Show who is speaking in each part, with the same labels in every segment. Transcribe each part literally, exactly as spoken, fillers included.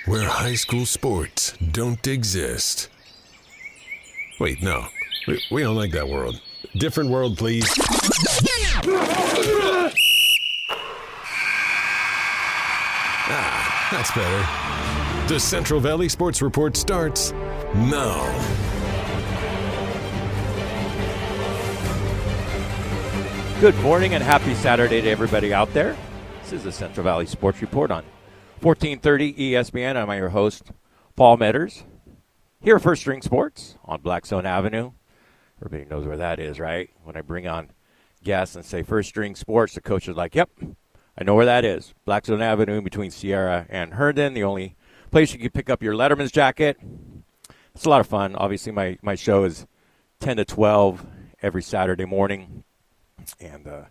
Speaker 1: where high school sports don't exist. Wait, no. We, we don't like that world. Different world, please. Ah, that's better. The Central Valley Sports Report starts now.
Speaker 2: Good morning and happy Saturday to everybody out there. This is the Central Valley Sports Report on fourteen thirty E S P N. I'm your host, Paul Metters. Here at First String Sports on Blackstone Avenue. Everybody knows where that is, right? When I bring on guests and say First String Sports, the coach is like, yep, I know where that is. Blackstone Avenue between Sierra and Herndon, the only place you can pick up your Letterman's jacket. It's a lot of fun. Obviously, my, my show is ten to twelve every Saturday morning. And uh,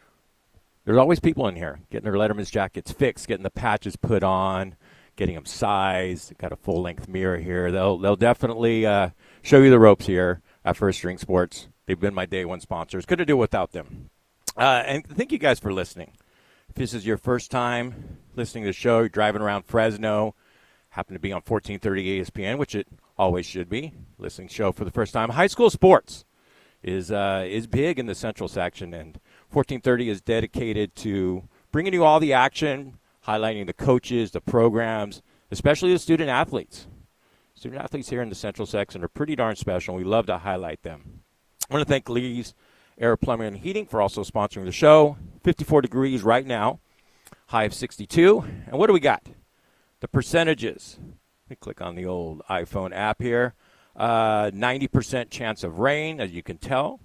Speaker 2: there's always people in here getting their Letterman's jackets fixed, getting the patches put on, getting them sized. Got a full-length mirror here. They'll they'll definitely uh, show you the ropes here at First String Sports. They've been my day one sponsors. Couldn't do it without them. Uh, and thank you guys for listening. If this is your first time listening to the show, you're driving around Fresno, happen to be on fourteen thirty E S P N, which it always should be, listening show for the first time. High school sports is uh, is big in the central section, and fourteen thirty is dedicated to bringing you all the action, highlighting the coaches, the programs, especially the student athletes. Student athletes here in the central section are pretty darn special, and we love to highlight them. I want to thank Lee's Air Plumbing and Heating for also sponsoring the show. fifty-four degrees right now, high of sixty-two. And what do we got? The percentages. Let me click on the old iPhone app here. Uh, ninety percent chance of rain, as you can tell.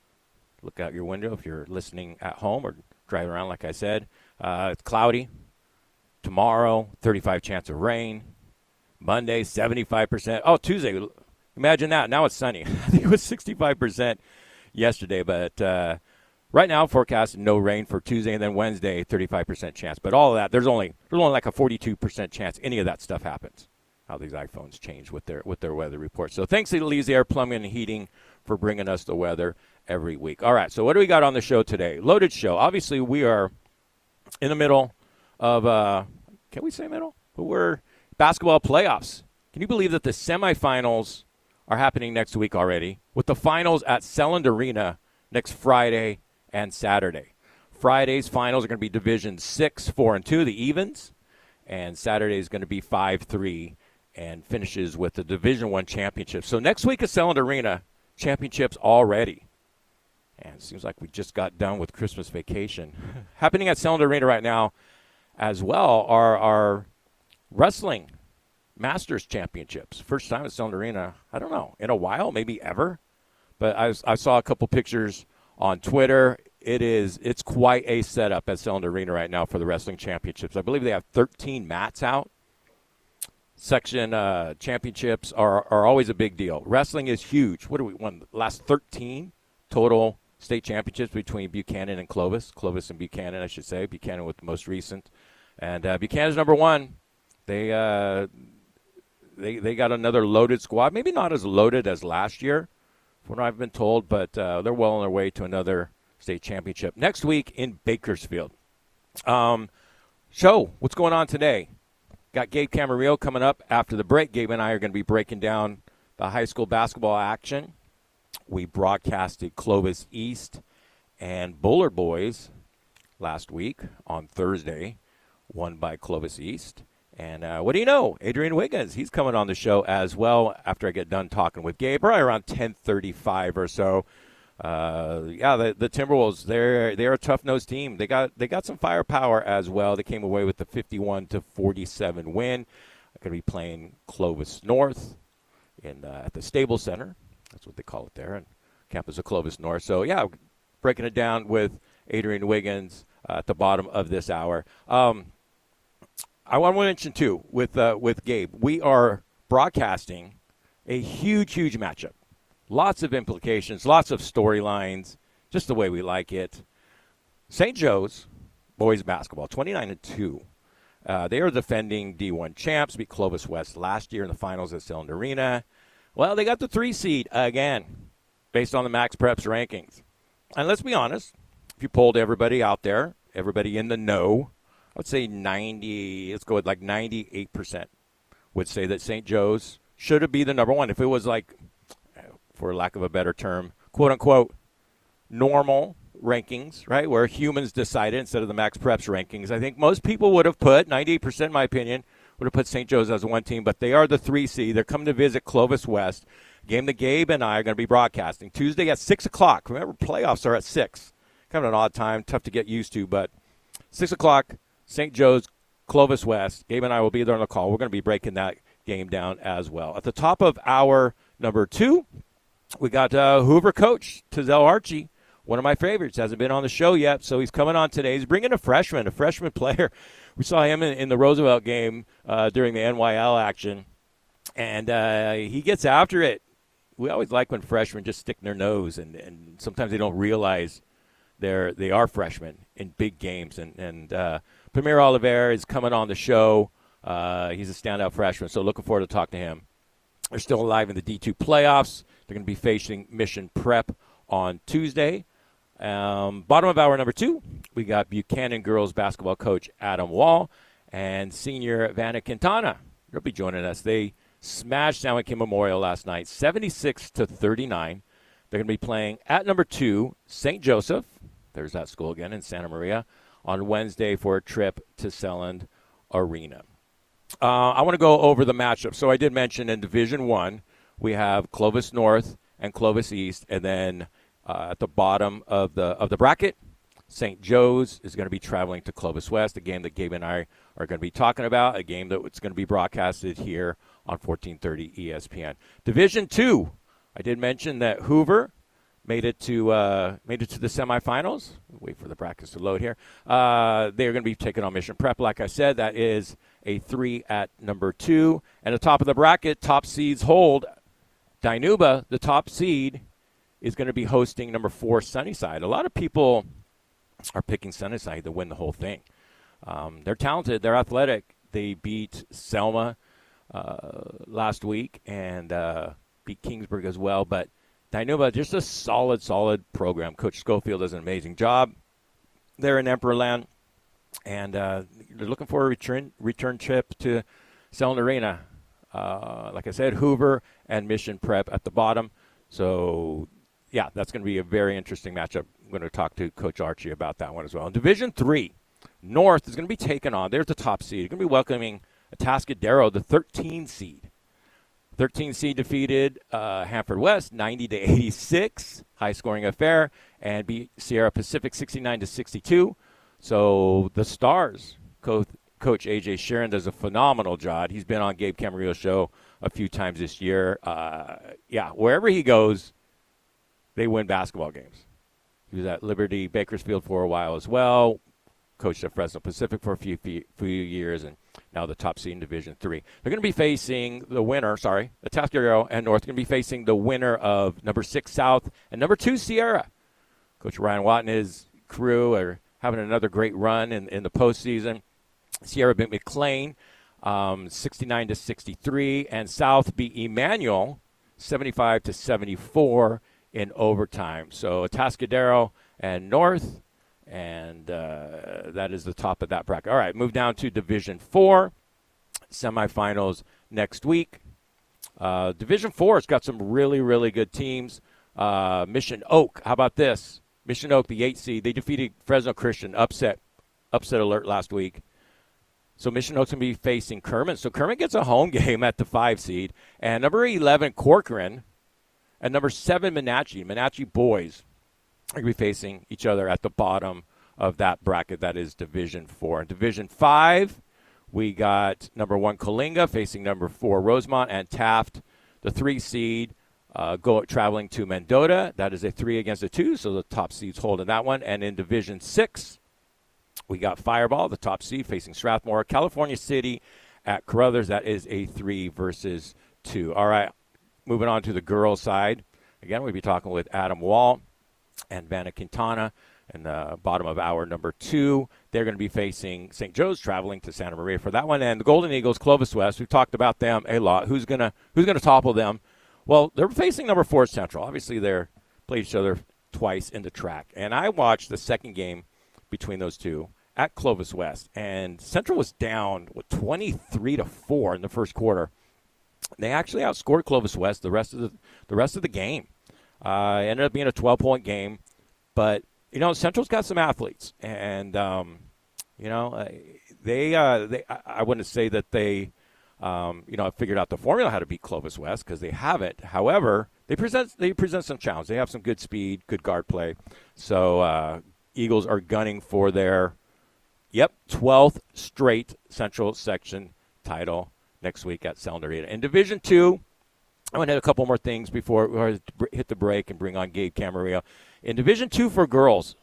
Speaker 2: Look out your window if you're listening at home or driving around, like I said. Uh, it's cloudy. Tomorrow, thirty-five chance of rain. Monday, seventy-five percent. Oh, Tuesday, imagine that. Now it's sunny. I think it was sixty-five percent yesterday, but uh, right now forecast no rain for Tuesday, and then Wednesday, thirty-five percent chance. But all of that, there's only there's only like a forty-two percent chance any of that stuff happens. How these iPhones change with their with their weather reports. So thanks to Lee's Air Plumbing and Heating for bringing us the weather every week. All right, so what do we got on the show today? Loaded show. Obviously, we are in the middle of, uh, can we say middle? But we're basketball playoffs. Can you believe that the semifinals are happening next week already, with the finals at Selland Arena next Friday and Saturday? Friday's finals are going to be Division six, four, and two, the evens, and Saturday is going to be five, three, and finishes with the Division One championship. So next week at Selland Arena, championships already. And it seems like we just got done with Christmas vacation. Happening at Selland Arena right now as well are our wrestling Masters Championships. First time at Selland Arena, I don't know, in a while, maybe ever. But I, I saw a couple pictures on Twitter. It is, it's quite a setup at Selland Arena right now for the wrestling championships. I believe they have thirteen mats out. Section uh, championships are, are always a big deal. Wrestling is huge. What do we won? The last thirteen total state championships between Buchanan and Clovis. Clovis and Buchanan, I should say. Buchanan with the most recent. And uh, Buchanan's number one. They, uh, they they got another loaded squad. Maybe not as loaded as last year, from what I've been told, but uh, they're well on their way to another state championship. Next week in Bakersfield. Um, show, what's going on today? Got Gabe Camarillo coming up after the break. Gabe and I are going to be breaking down the high school basketball action. We broadcasted Clovis East and Bullard Boys last week on Thursday, won by Clovis East. And uh, what do you know? Adrian Wiggins, he's coming on the show as well after I get done talking with Gabe, probably around ten thirty-five or so. Uh, yeah, the, the Timberwolves, they're they're a tough-nosed team. They got they got some firepower as well. They came away with the fifty-one to forty-seven win. They're going to be playing Clovis North in uh, at the Stable Center. That's what they call it there, and campus of Clovis North. So, yeah, breaking it down with Adrian Wiggins uh, at the bottom of this hour. Um, I want to mention, too, with uh, with Gabe, we are broadcasting a huge, huge matchup. Lots of implications, lots of storylines, just the way we like it. Saint Joe's boys basketball, twenty-nine and two. Uh, they are defending D one champs, beat Clovis West last year in the finals at Selland Arena. Well, they got the three seed again, based on the Max Preps rankings. And let's be honest, if you polled everybody out there, everybody in the know, I would say ninety, let's go with like ninety-eight percent would say that Saint Joe's should have been the number one. If it was like, for lack of a better term, quote-unquote, normal rankings, right, where humans decided instead of the Max Preps rankings, I think most people would have put, ninety-eight percent in my opinion, would have put Saint Joe's as one team, but they are the three seed. They're coming to visit Clovis West, game that Gabe and I are going to be broadcasting Tuesday at six o'clock. Remember, playoffs are at six. Kind of an odd time, tough to get used to, but six o'clock, Saint Joe's, Clovis West. Gabe and I will be there on the call. We're going to be breaking that game down as well. At the top of hour number two, we got uh, Hoover coach, Tazell Archie, one of my favorites. Hasn't been on the show yet, so he's coming on today. He's bringing a freshman, a freshman player. We saw him in, in the Roosevelt game uh, during the N Y L action, and uh, he gets after it. We always like when freshmen just stick their nose, and, and sometimes they don't realize they're they are freshmen in big games. And, and uh, Premier Oliver is coming on the show. Uh, he's a standout freshman, so looking forward to talk to him. They're still alive in the D two playoffs. They're going to be facing Mission Prep on Tuesday. Um, bottom of hour number two, we got Buchanan girls basketball coach Adam Wall and senior Vanna Quintana. They'll be joining us. They smashed San Joaquin Memorial last night, seventy-six to thirty-nine. They're going to be playing at number two, Saint Joseph. There's that school again in Santa Maria on Wednesday for a trip to Selland Arena. Uh, I want to go over the matchup. So I did mention in Division One, we have Clovis North and Clovis East, and then uh, at the bottom of the of the bracket, Saint Joe's is going to be traveling to Clovis West, a game that Gabe and I are going to be talking about, a game that's going to be broadcasted here on fourteen thirty E S P N. Division Two, I did mention that Hoover made it to uh, made it to the semifinals. Wait for the brackets to load here. Uh, they're going to be taking on Mission Prep. Like I said, that is a three at number two. And the top of the bracket, top seeds hold. Dinuba, the top seed, is going to be hosting number four, Sunnyside. A lot of people are picking Sunnyside to win the whole thing. Um, they're talented. They're athletic. They beat Selma uh, last week and uh, beat Kingsburg as well. But Dinuba, just a solid, solid program. Coach Schofield does an amazing job. They're in Emperor Land, and uh, they're looking for a return return trip to Selland Arena. Uh, like I said, Hoover and Mission Prep at the bottom. So, yeah, that's going to be a very interesting matchup. I'm going to talk to Coach Archie about that one as well. In Division three, North is going to be taken on. There's the top seed. They're going to be welcoming Atascadero, the thirteen seed. thirteen seed defeated uh, Hanford West ninety to eighty-six, high-scoring affair, and beat Sierra Pacific sixty-nine to sixty-two. So the Stars, Coach, Coach A J Sharon, does a phenomenal job. He's been on Gabe Camarillo's show a few times this year. Uh, yeah, wherever he goes, they win basketball games. He was at Liberty Bakersfield for a while as well. Coached at Fresno Pacific for a few few, few years, and now the top seed in Division three. They're going to be facing the winner, sorry, Atascadero and North, going to be facing the winner of number six South and number two Sierra. Coach Ryan Watt and his crew are having another great run in, in the postseason. Sierra beat McLean um, sixty-nine to sixty-three, and South beat Emmanuel seventy-five to seventy-four in overtime. So Atascadero and North. And uh, that is the top of that bracket. All right, move down to Division four, semifinals next week. Uh, Division four has got some really, really good teams. Uh, Mission Oak, how about this? Mission Oak, the eight seed, they defeated Fresno Christian, upset, upset alert last week. So Mission Oak's going to be facing Kerman. So Kerman gets a home game at the five seed. And number eleven, Corcoran, and number seven, Menachie. Menachie boys are going to be facing each other at the bottom of that bracket. That is Division four. In Division five, we got number one Coalinga facing number four Rosemont, and Taft, the three seed, uh, go traveling to Mendota. That is a three against a two, so the top seeds hold in that one. And in Division six, we got Fireball, the top seed, facing Strathmore. California City at Carruthers. That is a three versus two. All right, moving on to the girls' side. Again, we'll be talking with Adam Wall and Vanna Quintana in the bottom of hour number two. They're going to be facing Saint Joe's, traveling to Santa Maria for that one. And the Golden Eagles, Clovis West, we've talked about them a lot. Who's going to who's going to topple them? Well, they're facing number four Central. Obviously, they're played each other twice in the track. And I watched the second game between those two, at Clovis West, and Central was down with twenty-three to four in the first quarter. They actually outscored Clovis West the rest of the the rest of the game. Uh, it ended up being a twelve-point game, but you know Central's got some athletes, and um, you know they uh, they I wouldn't say that they um, you know figured out the formula how to beat Clovis West because they haven't. However, they present they present some challenge. They have some good speed, good guard play. So uh, Eagles are gunning for their yep twelfth straight Central Section title next week at Selland Arena. In Division Two, I want to hit a couple more things before we hit the break and bring on Gabe Camarillo. In Division Two for girls,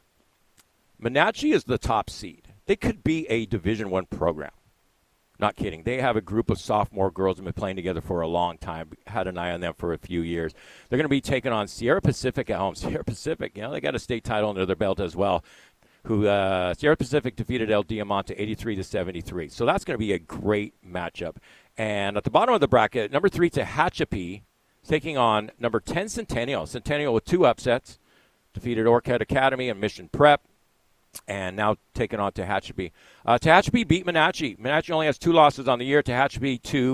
Speaker 2: Monache is the top seed. They could be a Division One program. Not kidding. They have a group of sophomore girls that have been playing together for a long time. Had an eye on them for a few years. They're going to be taking on Sierra Pacific at home. Sierra Pacific, you know, they got a state title under their belt as well. Who uh, Sierra Pacific defeated El Diamante eighty-three to seventy-three. So that's going to be a great matchup. And at the bottom of the bracket, number three Tehachapi taking on number ten Centennial. Centennial with two upsets, defeated Orchid Academy and Mission Prep, and now taking on Tehachapi. Uh, Tehachapi beat Monache. Monache only has two losses on the year. Tehachapi two.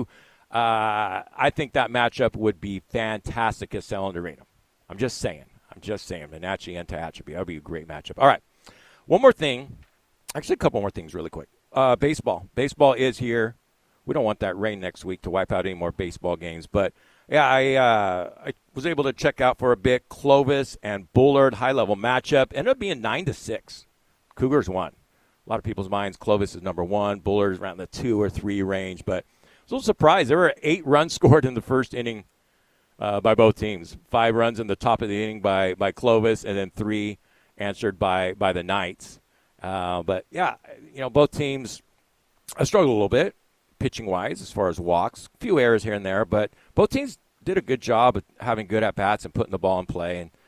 Speaker 2: Uh, I think that matchup would be fantastic at Selland Arena. I'm just saying. I'm just saying. Monache and Tehachapi. That would be a great matchup. All right. One more thing. Actually, a couple more things really quick. Uh, baseball. Baseball is here. We don't want that rain next week to wipe out any more baseball games. But, yeah, I uh, I was able to check out for a bit Clovis and Bullard high-level matchup. Ended up being nine to six. Cougars won. A lot of people's minds, Clovis is number one. Bullard is around the two or three range. But I was a little surprised. There were eight runs scored in the first inning uh, by both teams. Five runs in the top of the inning by, by Clovis, and then three answered by, by the Knights. Uh, but, yeah, you know, both teams uh, struggled a little bit pitching-wise as far as walks. A few errors here and there, but both teams did a good job of having good at-bats and putting the ball in play. And,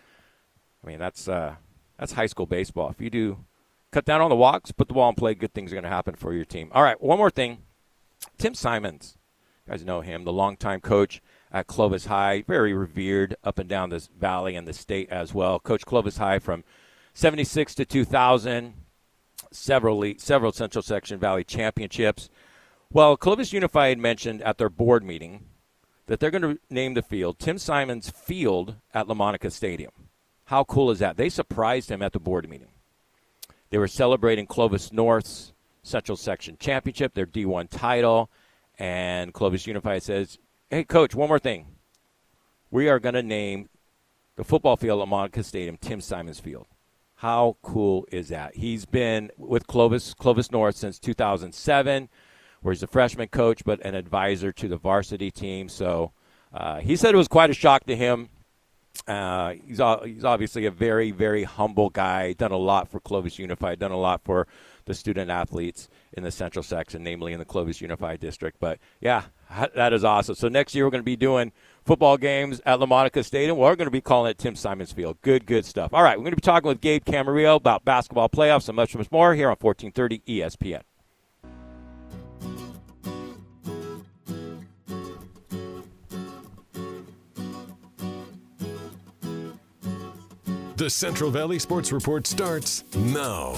Speaker 2: I mean, that's uh, that's high school baseball. If you do cut down on the walks, put the ball in play, good things are going to happen for your team. All right, one more thing. Tim Simons. You guys know him, the longtime coach at Clovis High, very revered up and down this valley and the state as well. Coached Clovis High from seventy-six to two thousand, several several Central Section Valley championships. Well, Clovis Unified mentioned at their board meeting that they're going to name the field Tim Simons Field at La Monica Stadium. How cool is that? They surprised him at the board meeting. They were celebrating Clovis North's Central Section championship, their D one title, and Clovis Unified says, hey, Coach, one more thing. We are going to name the football field at La Monica Stadium Tim Simons Field. How cool is that? He's been with Clovis, Clovis North since two thousand seven, where he's a freshman coach but an advisor to the varsity team. So uh, he said it was quite a shock to him. Uh, he's, he's obviously a very, very humble guy, done a lot for Clovis Unified, done a lot for the student athletes in the Central Section, namely in the Clovis Unified District. But, yeah, that is awesome. So next year we're going to be doing football games at La Monica Stadium. We're going to be calling it Tim Simons Field. Good, good stuff. All right, we're going to be talking with Gabe Camarillo about basketball playoffs and much, much more here on fourteen thirty E S P N.
Speaker 1: The Central Valley Sports Report starts now.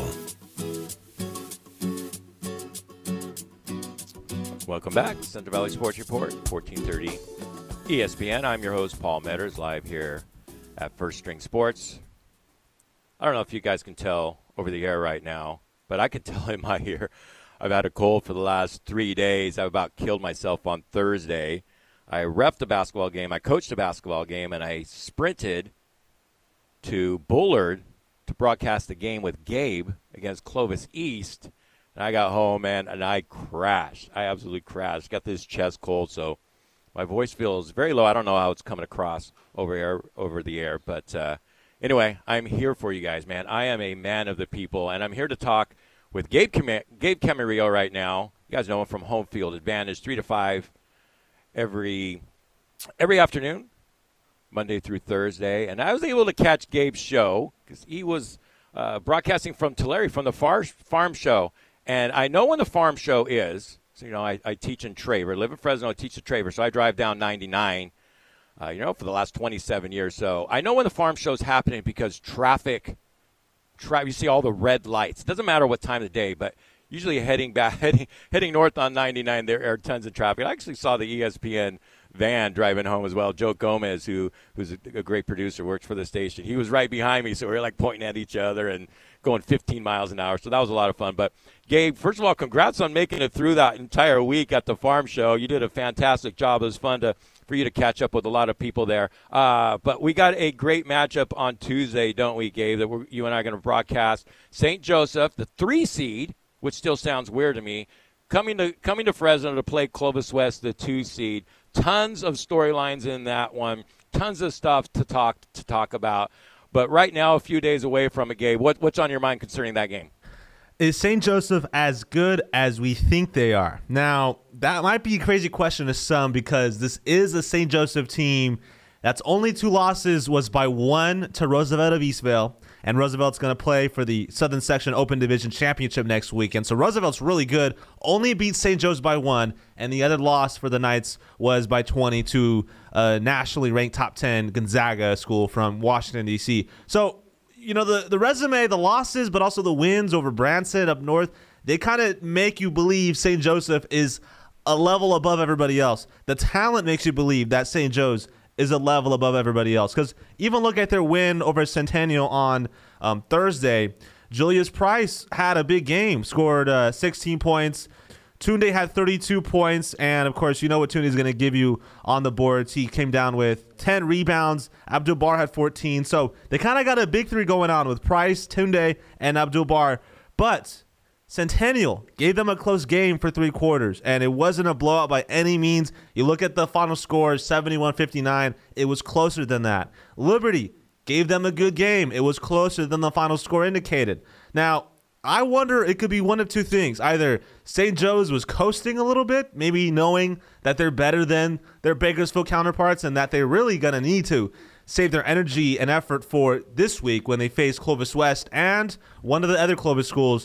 Speaker 2: Welcome back. Central Valley Sports Report, fourteen thirty E S P N. I'm your host, Paul Metters, live here at First String Sports. I don't know if you guys can tell over the air right now, but I can tell in my ear I've had a cold for the last three days. I've about killed myself on Thursday. I reffed a basketball game. I coached a basketball game, and I sprinted to Bullard to broadcast the game with Gabe against Clovis East. And I got home, man, and I crashed. I absolutely crashed. Got this chest cold, so my voice feels very low. I don't know how it's coming across over air, over the air. But uh, anyway, I'm here for you guys, man. I am a man of the people, and I'm here to talk with Gabe Cam- Gabe Camarillo right now. You guys know him from Home Field Advantage, three to five every every afternoon, Monday through Thursday. And I was able to catch Gabe's show because he was uh, broadcasting from Tulare, from the far, farm show. And I know when the farm show is. So, you know, I, I teach in Traver. I live in Fresno. I teach at Traver. So I drive down ninety-nine, uh, you know, for the last twenty-seven years. So I know when the farm show is happening because traffic tra- you see all the red lights. It doesn't matter what time of the day, but usually heading back, heading, heading north on ninety-nine, there are tons of traffic. I actually saw the E S P N van driving home as well. Joe Gomez, who who's a, a great producer, works for the station. He was right behind me, so we were like pointing at each other and going fifteen miles an hour. So that was a lot of fun. But Gabe, first of all, congrats on making it through that entire week at the farm show. You did a fantastic job. It was fun to for you to catch up with a lot of people there. Uh, but we got a great matchup on Tuesday, don't we, Gabe, that we're, you and I are going to broadcast. Saint Joseph, the three seed, which still sounds weird to me, coming to coming to Fresno to play Clovis West, the two seed. Tons of storylines in that one. Tons of stuff to talk to talk about. But right now, a few days away from it, Gabe, what, what's on your mind concerning that game?
Speaker 3: Is Saint Joseph as good as we think they are? Now, that might be a crazy question to some because this is a Saint Joseph team that's only two losses was by one to Roosevelt of Eastvale, and Roosevelt's going to play for the Southern Section Open Division Championship next weekend. So Roosevelt's really good, only beat Saint Joe's by one, and the other loss for the Knights was by twenty to a nationally ranked top ten Gonzaga school from Washington, D C So, you know, the, the resume, the losses, but also the wins over Branson up north, they kind of make you believe Saint Joseph is a level above everybody else. The talent makes you believe that Saint Joe's is a level above everybody else. Because even look at their win over Centennial on um, Thursday. Julius Price had a big game, scored uh, sixteen points. Tunde had thirty-two points, and of course, you know what Tunde is going to give you on the boards. He came down with ten rebounds. Abdul-Bar had fourteen. So they kind of got a big three going on with Price, Tunde, and Abdul-Bar. But Centennial gave them a close game for three quarters, and it wasn't a blowout by any means. You look at the final score, seventy-one fifty-nine. It was closer than that. Liberty gave them a good game. It was closer than the final score indicated. Now, I wonder, it could be one of two things. Either Saint Joe's was coasting a little bit, maybe knowing that they're better than their Bakersfield counterparts and that they're really going to need to save their energy and effort for this week when they face Clovis West and one of the other Clovis schools.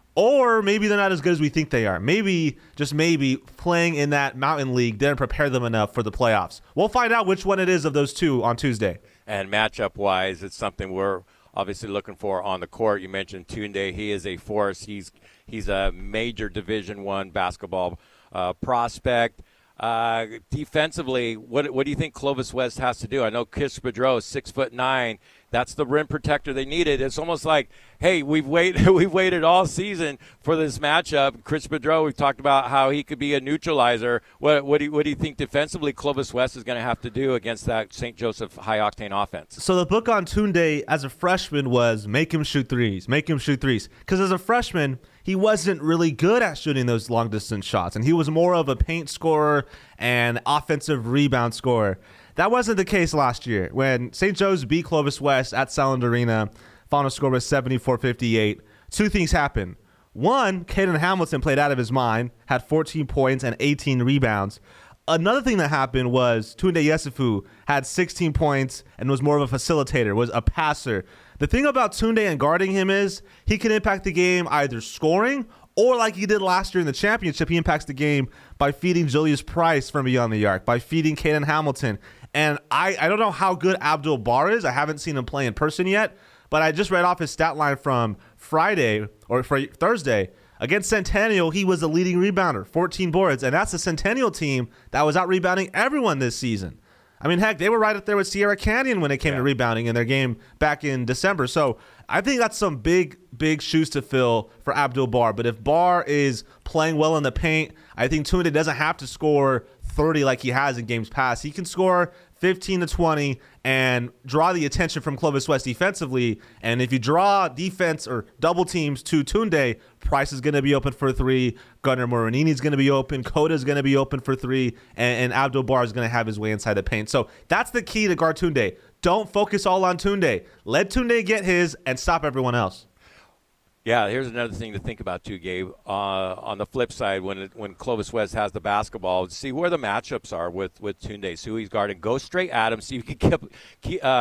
Speaker 3: Or maybe they're not as good as we think they are. Maybe, just maybe, playing in that Mountain League didn't prepare them enough for the playoffs. We'll find out which one it is of those two on Tuesday.
Speaker 2: And matchup-wise, it's something we're obviously looking for on the court. You mentioned Tunde. He is a force. He's he's a major Division One basketball uh, prospect. Uh, defensively, what what do you think Clovis West has to do? I know Chris Bedreau, six foot nine. That's the rim protector they needed. It's almost like, hey, we've waited we've waited all season for this matchup. Chris Bedreau, we've talked about how he could be a neutralizer. What what do you, what do you think defensively Clovis West is going to have to do against that Saint Joseph high octane offense?
Speaker 3: So the book on Tunde as a freshman was make him shoot threes, make him shoot threes. Because as a freshman, he wasn't really good at shooting those long distance shots, and he was more of a paint scorer and offensive rebound scorer. That wasn't the case last year when Saint Joe's beat Clovis West at Sound Arena. Final score was seventy-four fifty-eight. Two things happened. One, Caden Hamilton played out of his mind, had fourteen points and eighteen rebounds. Another thing that happened was Tunde Yesufu had sixteen points and was more of a facilitator, was a passer. The thing about Tunde and guarding him is he can impact the game either scoring or like he did last year in the championship, he impacts the game by feeding Julius Price from beyond the arc, by feeding Caden Hamilton. And I, I don't know how good Abdul-Bar is. I haven't seen him play in person yet, but I just read off his stat line from Friday or for Thursday. Against Centennial, he was the leading rebounder, fourteen boards, and that's the Centennial team that was out-rebounding everyone this season. I mean, heck, they were right up there with Sierra Canyon when it came yeah. to rebounding in their game back in December. So I think that's some big, big shoes to fill for Abdul-Bar. But if Bar is playing well in the paint, I think Tunde doesn't have to score thirty like he has in games past. He can score fifteen to twenty and draw the attention from Clovis West defensively. And if you draw defense or double teams to Tunde, Price is going to be open for three. Gunnar Moranini is going to be open. Coda is going to be open for three. And, and Abdul-Bar is going to have his way inside the paint. So that's the key to guard Tunde. Don't focus all on Tunde. Let Tunde get his and stop everyone else.
Speaker 2: Yeah, here's another thing to think about too, Gabe. Uh, on the flip side, when it, when Clovis West has the basketball, see where the matchups are with with Tunde. So he's guarding. Go straight at him. See if you can keep, keep, uh,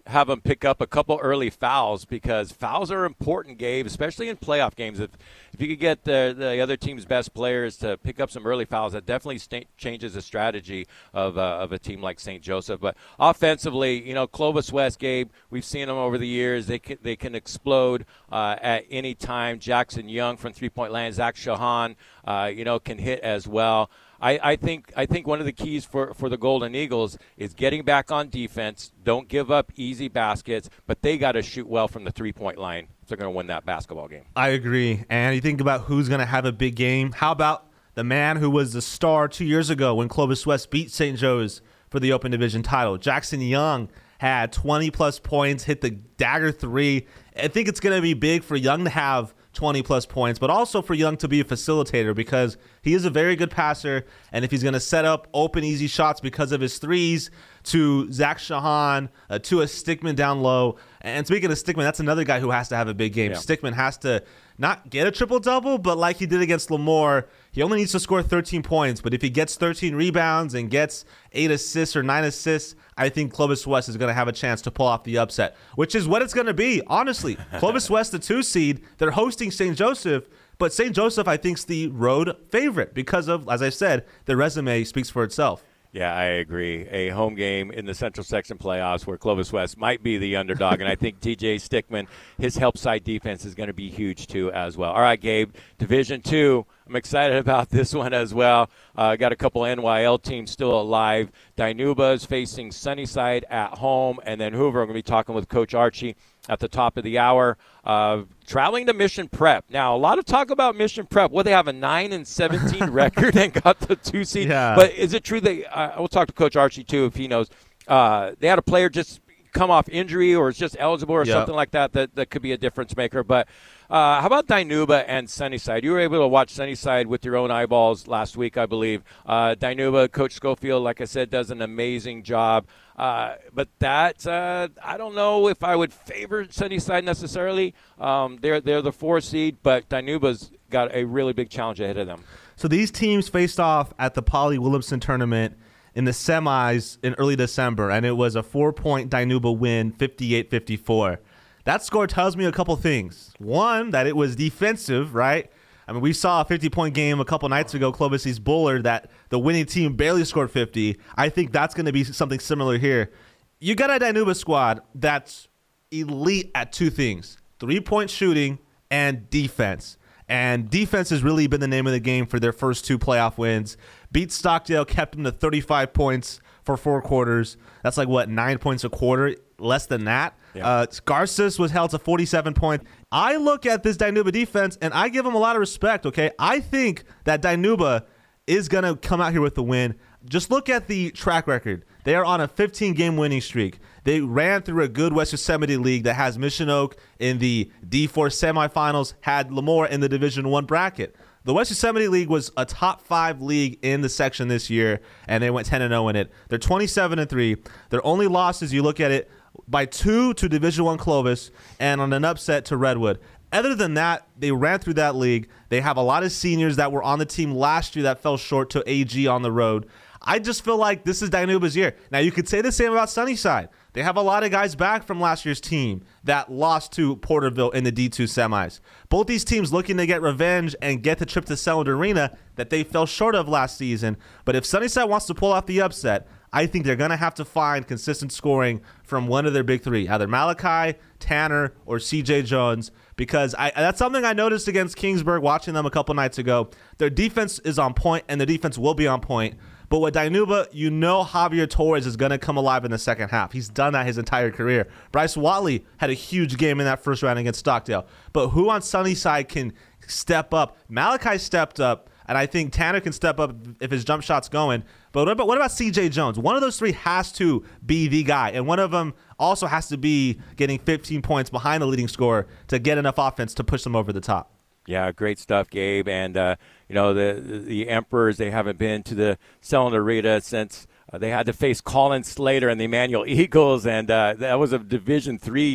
Speaker 2: have them pick up a couple early fouls because fouls are important, Gabe, especially in playoff games. If if you could get the, the other team's best players to pick up some early fouls, that definitely st- changes the strategy of uh, of a team like Saint Joseph. But offensively, you know, Clovis West, Gabe, we've seen them over the years. They can, they can explode uh, at any time. Jackson Young from three-point land, Zach Shahan, uh, you know, can hit as well. I, I think I think one of the keys for, for the Golden Eagles is getting back on defense. Don't give up easy baskets, but they got to shoot well from the three-point line if they're going to win that basketball game.
Speaker 3: I agree. And you think about who's going to have a big game. How about the man who was the star two years ago when Clovis West beat Saint Joe's for the Open Division title? Jackson Young had twenty-plus points, hit the dagger three. I think it's going to be big for Young to have twenty-plus points, but also for Young to be a facilitator because he is a very good passer, and if he's going to set up open, easy shots because of his threes to Zach Shahan, uh, to a Stickman down low. And speaking of Stickman, that's another guy who has to have a big game. Yeah. Stickman has to not get a triple-double, but like he did against Lemoore, he only needs to score thirteen points, but if he gets thirteen rebounds and gets eight assists or nine assists, I think Clovis West is going to have a chance to pull off the upset, which is what it's going to be, honestly. Clovis West, the two seed, they're hosting Saint Joseph, but Saint Joseph, I think, is the road favorite because of, as I said, the resume speaks for itself.
Speaker 2: Yeah, I agree. A home game in the Central Section playoffs where Clovis West might be the underdog, and I think T J Stickman, his help side defense is going to be huge too as well. All right, Gabe, Division Two. I'm excited about this one as well. I uh, got a couple N Y L teams still alive. Dinuba is facing Sunnyside at home, and then Hoover. I'm going to be talking with Coach Archie at the top of the hour. Uh, traveling to Mission Prep. Now, a lot of talk about Mission Prep. Well, they have a nine and seventeen record and got the two seed.
Speaker 3: Yeah.
Speaker 2: But is it true they? Uh, I will talk to Coach Archie too if he knows. Uh, they had a player just come off injury or is just eligible or yep. something like that, that that could be a difference maker. But uh, how about Dinuba and Sunnyside? You were able to watch Sunnyside with your own eyeballs last week, I believe. Uh, Dinuba, Coach Schofield, like I said, does an amazing job. Uh, but that, uh, I don't know if I would favor Sunnyside necessarily. Um, they're, they're the four seed, but Dinuba's got a really big challenge ahead of them.
Speaker 3: So these teams faced off at the Polly Williamson tournament in the semis in early December, and it was a four-point Dinuba win, fifty-eight fifty-four. That score tells me a couple things. One, that it was defensive, right? I mean, we saw a fifty-point game a couple nights ago, Clovis East Bullard, that the winning team barely scored fifty. I think that's going to be something similar here. You got a Dinuba squad that's elite at two things, three-point shooting and defense. And defense has really been the name of the game for their first two playoff wins. Beat Stockdale, kept them to thirty-five points for four quarters. That's like, what, nine points a quarter? Less than that. Yeah. Uh, Garces was held to forty-seven points. I look at this Dinuba defense, and I give them a lot of respect, okay? I think that Dinuba is going to come out here with the win. Just look at the track record. They are on a fifteen-game winning streak. They ran through a good West Yosemite league that has Mission Oak in the D four semifinals, had Lemoore in the Division One bracket. The West Yosemite League was a top five league in the section this year, and they went ten and oh in it. They're twenty-seven and three. Their only losses, you look at it, by two to Division One Clovis and on an upset to Redwood. Other than that, they ran through that league. They have a lot of seniors that were on the team last year that fell short to A G on the road. I just feel like this is Dinuba's year. Now, you could say the same about Sunnyside. They have a lot of guys back from last year's team that lost to Porterville in the D two semis. Both these teams looking to get revenge and get the trip to Selland Arena that they fell short of last season. But if Sunnyside wants to pull off the upset, I think they're going to have to find consistent scoring from one of their big three, either Malachi, Tanner, or C J Jones, because I, that's something I noticed against Kingsburg watching them a couple nights ago. Their defense is on point, and their defense will be on point. But with Dinuba, you know Javier Torres is going to come alive in the second half. He's done that his entire career. Bryce Watley had a huge game in that first round against Stockdale. But who on Sunnyside can step up? Malachi stepped up, and I think Tanner can step up if his jump shot's going. But what about, what about C J Jones? One of those three has to be the guy, and one of them also has to be getting fifteen points behind the leading scorer to get enough offense to push them over the top.
Speaker 2: Yeah, great stuff, Gabe. And, uh, you know, the the Emperors, they haven't been to the Selland Arena since uh, they had to face Colin Slater and the Emmanuel Eagles, and uh, that was a Division three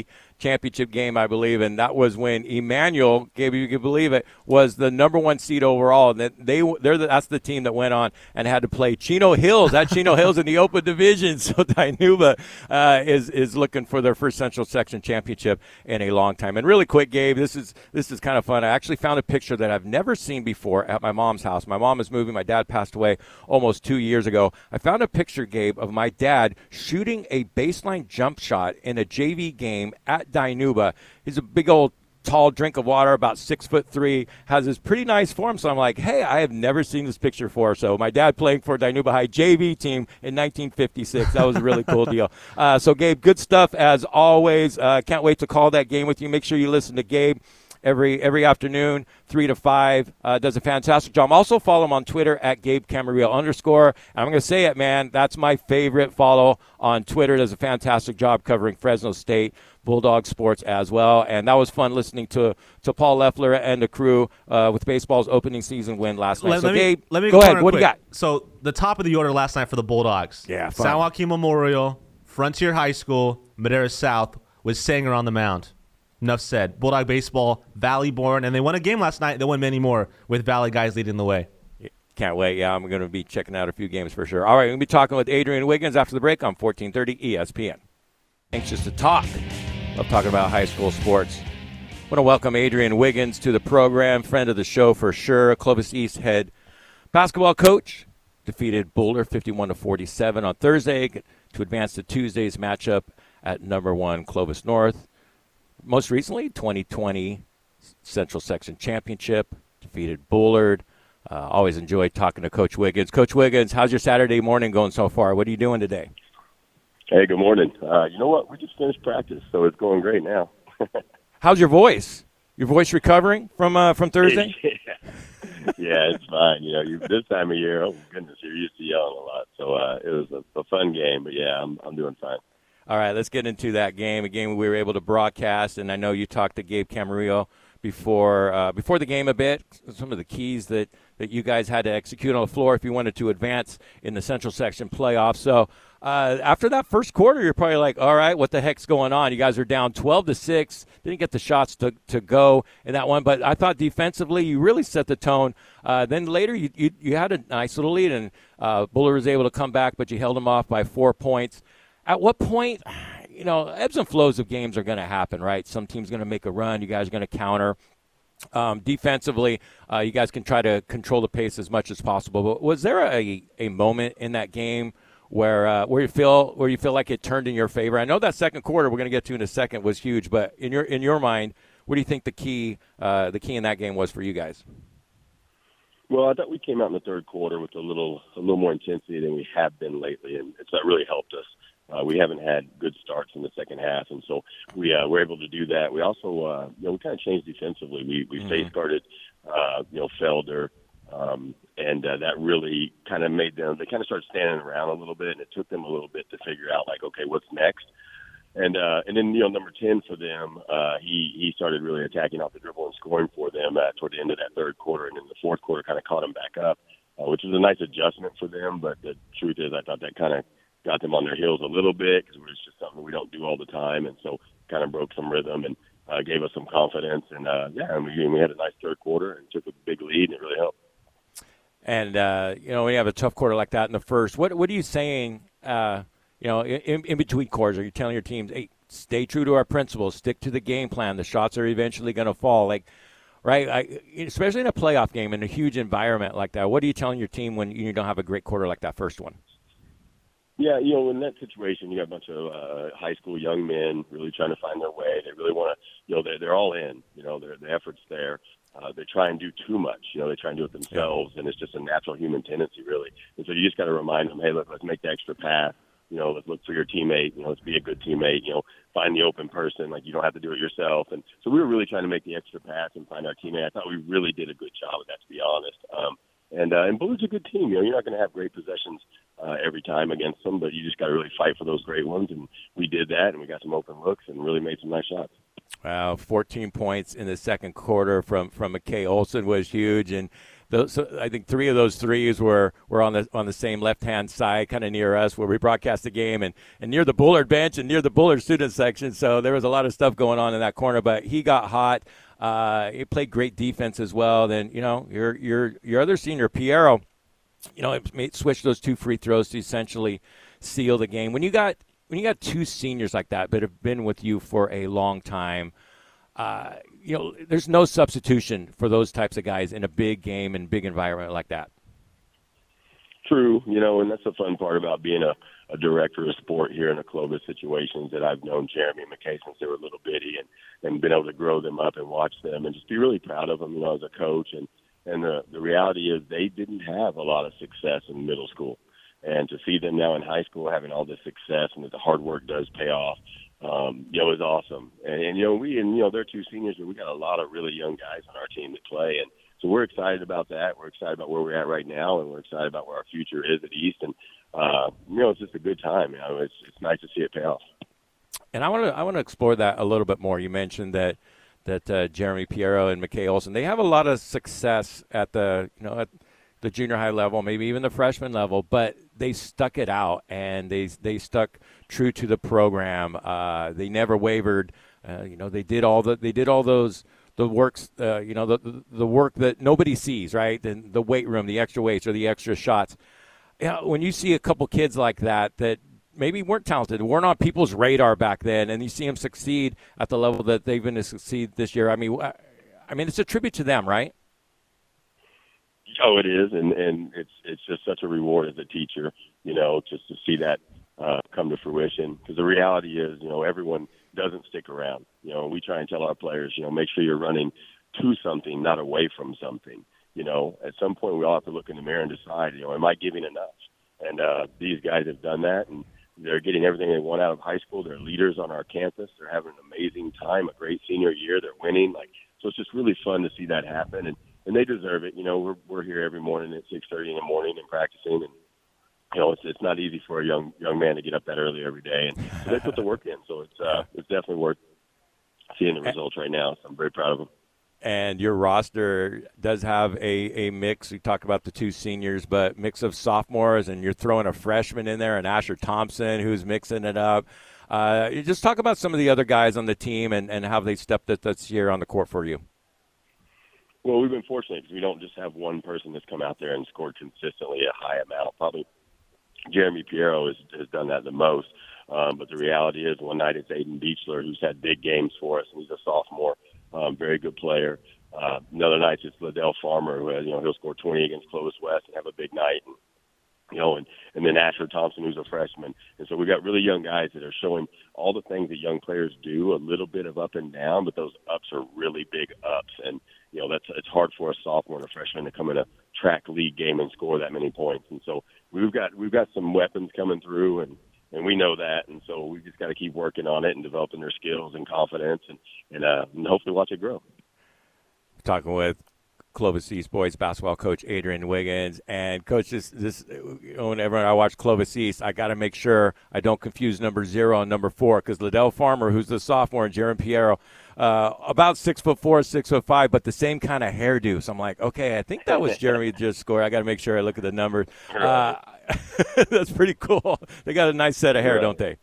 Speaker 2: championship game, I believe, and that was when Emmanuel, Gabe, you can believe it, was the number one seed overall. And that they, they're the, that's the team that went on and had to play Chino Hills. At Chino Hills in the Open Division. So Dinuba uh, is is looking for their first Central Section championship in a long time. And really quick, Gabe, this is this is kind of fun. I actually found a picture that I've never seen before at my mom's house. My mom is moving. My dad passed away almost two years ago. I found a picture, Gabe, of my dad shooting a baseline jump shot in a J V game at Dinuba. He's a big old tall drink of water, about six foot three, has this pretty nice form. So I'm like, hey, I have never seen this picture before. So my dad playing for Dinuba High J V team in nineteen fifty-six. That was a really cool deal. Uh, so Gabe, good stuff as always. Uh, can't wait to call that game with you. Make sure you listen to Gabe every every afternoon, three to five. Uh, does a fantastic job. Also follow him on Twitter at Gabe Camarillo underscore. And I'm going to say it, man. That's my favorite follow on Twitter. Does a fantastic job covering Fresno State Bulldog sports as well. And that was fun listening to, to Paul Leffler and the crew uh, with baseball's opening season win last night.
Speaker 3: Let,
Speaker 2: so,
Speaker 3: let me,
Speaker 2: Gabe,
Speaker 3: let me
Speaker 2: go
Speaker 3: go
Speaker 2: ahead. What
Speaker 3: quick.
Speaker 2: do you got?
Speaker 3: So the top of the order last night for the Bulldogs.
Speaker 2: Yeah, fun.
Speaker 3: San Joaquin Memorial, Frontier High School, Madera South with Sanger on the mound. Enough said. Bulldog baseball, Valley born, and they won a game last night. They won many more with Valley guys leading the way.
Speaker 2: Can't wait. Yeah, I'm going to be checking out a few games for sure. All right, we're going to be talking with Adrian Wiggins after the break on fourteen thirty E S P N. Anxious to talk. Love talking about high school sports. I want to welcome Adrian Wiggins to the program, friend of the show for sure. Clovis East head basketball coach defeated Boulder fifty-one to forty-seven on Thursday to advance to Tuesday's matchup at number one Clovis North. Most recently, twenty twenty Central Section Championship, defeated Bullard. Uh, always enjoyed talking to Coach Wiggins. Coach Wiggins, how's your Saturday morning going so far? What are you doing today?
Speaker 4: Hey, good morning. Uh, you know what? We just finished practice, so it's going great now.
Speaker 2: How's your voice? Your voice recovering from uh, from Thursday?
Speaker 4: yeah. yeah, it's fine. You know, you, this time of year, oh goodness, you're used to yelling a lot. So uh, it was a, a fun game, but yeah, I'm I'm doing fine.
Speaker 2: All right, let's get into that game. A game we were able to broadcast, and I know you talked to Gabe Camarillo before uh, before the game a bit. Some of the keys that, that you guys had to execute on the floor if you wanted to advance in the Central Section playoffs. So uh, after that first quarter, you're probably like, all right, what the heck's going on? You guys are down twelve to six. Didn't get the shots to, to go in that one, but I thought defensively you really set the tone. Uh, then later you, you you had a nice little lead, and uh, Bullard was able to come back, but you held them off by four points. At what point, you know, ebbs and flows of games are going to happen, right? Some team's going to make a run. You guys are going to counter. Um, defensively, uh, you guys can try to control the pace as much as possible. But was there a, a moment in that game where uh, where you feel where you feel like it turned in your favor? I know that second quarter we're going to get to in a second was huge, but in your in your mind, what do you think the key uh, the key in that game was for you guys?
Speaker 4: Well, I thought we came out in the third quarter with a little a little more intensity than we have been lately, and it's that really helped us. Uh, we haven't had good starts in the second half, and so we uh, were able to do that. We also, uh, you know, we kind of changed defensively. We we mm-hmm. face guarded, uh, you know, Felder, um, and uh, that really kind of made them. They kind of started standing around a little bit, and it took them a little bit to figure out, like, okay, what's next. And uh, and then you know, number ten for them, uh, he he started really attacking off the dribble and scoring for them uh, toward the end of that third quarter, and then the fourth quarter kind of caught them back up, uh, which was a nice adjustment for them. But the truth is, I thought that kind of got them on their heels a little bit because it's just something we don't do all the time, and so kind of broke some rhythm and uh, gave us some confidence. And, uh, yeah, and we, we had a nice third quarter and took a big lead, and it really helped.
Speaker 2: And, uh, you know, when you have a tough quarter like that in the first, what what are you saying, uh, you know, in, in between quarters? Are you telling your teams, hey, stay true to our principles, stick to the game plan, the shots are eventually going to fall? Like, right, I, especially in a playoff game in a huge environment like that, what are you telling your team when you don't have a great quarter like that first one?
Speaker 4: Yeah, you know, in that situation, you got a bunch of uh, high school young men really trying to find their way. They really want to, you know, they're, they're all in. You know, the effort's there. Uh, they try and do too much. You know, they try and do it themselves, yeah. and it's just a natural human tendency, really. And so you just got to remind them, hey, look, let's make the extra pass. You know, let's look for your teammate. You know, let's be a good teammate. You know, find the open person. Like, you don't have to do it yourself. And so we were really trying to make the extra pass and find our teammate. I thought we really did a good job of that, to be honest. Um, And uh, and Bullard's a good team. You know, you're not going to have great possessions uh, every time against them, but you just got to really fight for those great ones. And we did that, and we got some open looks and really made some nice shots.
Speaker 2: Wow, fourteen points in the second quarter from from McKay Olson was huge, and those, so I think three of those threes were, were on the on the same left-hand side, kind of near us, where we broadcast the game, and, and near the Bullard bench and near the Bullard student section. So there was a lot of stuff going on in that corner. But he got hot. Uh, he played great defense as well. Then, you know, your your your other senior, Piero, you know, it switched those two free throws to essentially seal the game. When you got when you got two seniors like that that have been with you for a long time, uh, you know, there's no substitution for those types of guys in a big game and big environment like that.
Speaker 4: True, you know, and that's the fun part about being a, a director of sport here in the Clovis situations, that I've known Jeremy and McKay since they were little bitty, and, and been able to grow them up and watch them and just be really proud of them, you know, as a coach. And, and the, the reality is they didn't have a lot of success in middle school. And to see them now in high school having all this success and that the hard work does pay off, Um, you know, is awesome. And, and, you know, we, and, you know, they're two seniors, but we got a lot of really young guys on our team that play. And so we're excited about that. We're excited about where we're at right now, and we're excited about where our future is at East. And, uh, you know, it's just a good time. You know, it's, it's nice to see it pay off.
Speaker 2: And I want to, I want to explore that a little bit more. You mentioned that, that uh, Jeremy Piero and McKay Olson, they have a lot of success at the, you know, at the junior high level, maybe even the freshman level, but they stuck it out, and they they stuck true to the program. Uh, they never wavered. Uh, you know, they did all the they did all those the works. Uh, you know, the the work that nobody sees, right? The, the weight room, the extra weights, or the extra shots. You know, when you see a couple kids like that that maybe weren't talented, weren't on people's radar back then, and you see them succeed at the level that they've been to succeed this year. I mean, I mean, it's a tribute to them, right?
Speaker 4: Oh, it is, and, and it's it's just such a reward as a teacher, you know, just to see that uh, come to fruition. Because the reality is, you know, everyone doesn't stick around. You know, we try and tell our players, you know, make sure you're running to something, not away from something. You know, at some point we all have to look in the mirror and decide, you know, am I giving enough? And uh, these guys have done that, and they're getting everything they want out of high school. They're leaders on our campus. They're having an amazing time, a great senior year. They're winning. Like, so it's just really fun to see that happen. And And they deserve it. You know, we're we're here every morning at six thirty in the morning and practicing, and you know, it's it's not easy for a young young man to get up that early every day, and so they put the work in. So it's uh it's definitely worth seeing the results right now. So I'm very proud of them.
Speaker 2: And your roster does have a, a mix. We talk about the two seniors, but mix of sophomores, and you're throwing a freshman in there, and Asher Thompson, who's mixing it up. Uh, you just talk about some of the other guys on the team and, and how they stepped it this year on the court for you.
Speaker 4: Well, we've been fortunate because we don't just have one person that's come out there and scored consistently a high amount. Probably Jeremy Piero has, has done that the most. Um, but the reality is one night it's Aiden Beechler, who's had big games for us, and he's a sophomore, um, very good player. Uh, another night it's Liddell Farmer, who has, you know, he'll score twenty against Clovis West and have a big night. And, you know, and, and then Asher Thompson, who's a freshman. And so we've got really young guys that are showing all the things that young players do, a little bit of up and down, but those ups are really big ups. And, you know, that's it's hard for a sophomore and a freshman to come in a track league game and score that many points. And so we've got we've got some weapons coming through, and, and we know that. And so we just got to keep working on it and developing their skills and confidence, and, and, uh, and hopefully watch it grow.
Speaker 2: Talking with Clovis East boys basketball coach Adrian Wiggins. And coach, this, this whenever I watch Clovis East, I got to make sure I don't confuse number zero and number four, because Liddell Farmer, who's the sophomore, and Jeremy Piero, uh, about six foot four, six foot five, but the same kind of hairdo. So I'm like, okay, I think that was Jeremy just scored. I got to make sure I look at the numbers. Uh, that's pretty cool. They got a nice set of hair, right, don't they?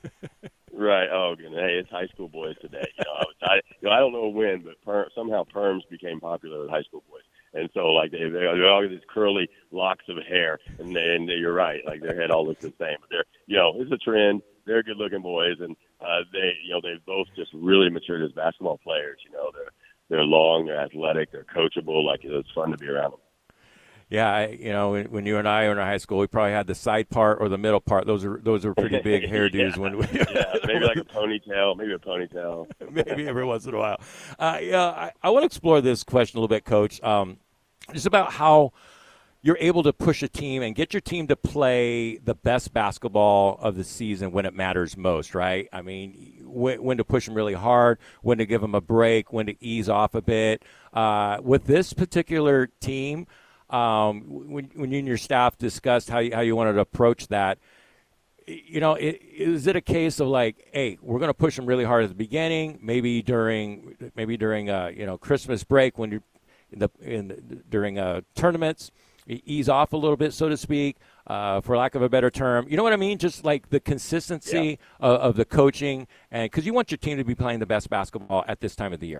Speaker 4: Right. Oh, goodness. Hey, it's high school boys today. You know, I, was, I, you know, I don't know when, but per, somehow perms became popular with high school boys, and so like they they all get these curly locks of hair, and they, and you're right, like their head all looks the same, but they're, you know, it's a trend. They're good looking boys, and uh, they you know they've both just really matured as basketball players. You know, they're they're long, they're athletic, they're coachable. Like, it's fun to be around them.
Speaker 2: Yeah, I, you know, when, when you and I were in high school, we probably had the side part or the middle part. Those are those are pretty big hairdos.
Speaker 4: yeah.
Speaker 2: when we
Speaker 4: yeah, maybe like a ponytail, maybe a ponytail.
Speaker 2: maybe every once in a while. Uh, yeah, I, I want to explore this question a little bit, Coach. Um, just about how you're able to push a team and get your team to play the best basketball of the season when it matters most, right? I mean, when, when to push them really hard, when to give them a break, when to ease off a bit. Uh, with this particular team, Um, when, when you and your staff discussed how you, how you wanted to approach that, you know, it, is it a case of like, hey, we're going to push them really hard at the beginning, maybe during maybe during uh, you know, Christmas break when you in the, in the, during uh, tournaments, ease off a little bit, so to speak, uh, for lack of a better term. You know what I mean? Just like the consistency yeah. of, of the coaching, and because you want your team to be playing the best basketball at this time of the year.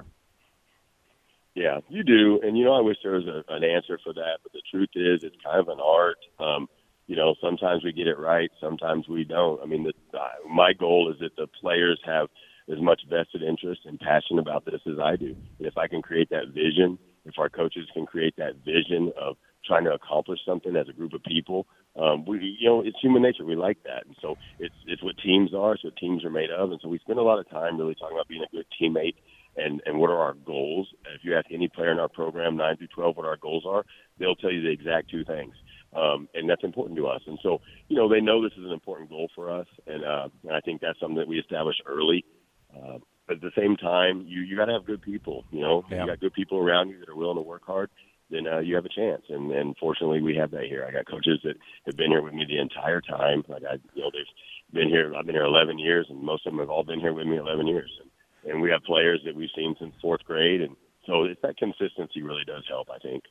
Speaker 4: Yeah, you do. And, you know, I wish there was a, an answer for that. But the truth is it's kind of an art. Um, you know, sometimes we get it right. Sometimes we don't. I mean, the, uh, my goal is that the players have as much vested interest and passion about this as I do. And if I can create that vision, if our coaches can create that vision of trying to accomplish something as a group of people, um, we, you know, it's human nature. We like that. And so it's, it's what teams are. It's what teams are made of. And so we spend a lot of time really talking about being a good teammate. And, and what are our goals? If you ask any player in our program, nine through twelve, what our goals are, they'll tell you the exact two things. Um, and that's important to us. And so, you know, they know this is an important goal for us. And, uh, and I think that's something that we establish early. Uh, but at the same time, you, you got to have good people. You know, yeah. You got good people around you that are willing to work hard, then uh, you have a chance. And, and fortunately, we have that here. I got coaches that have been here with me the entire time. Like I, you know, they've been here. I've been here eleven years, and most of them have all been here with me eleven years. And, And we have players that we've seen since fourth grade. And so it's that consistency really does help, I think.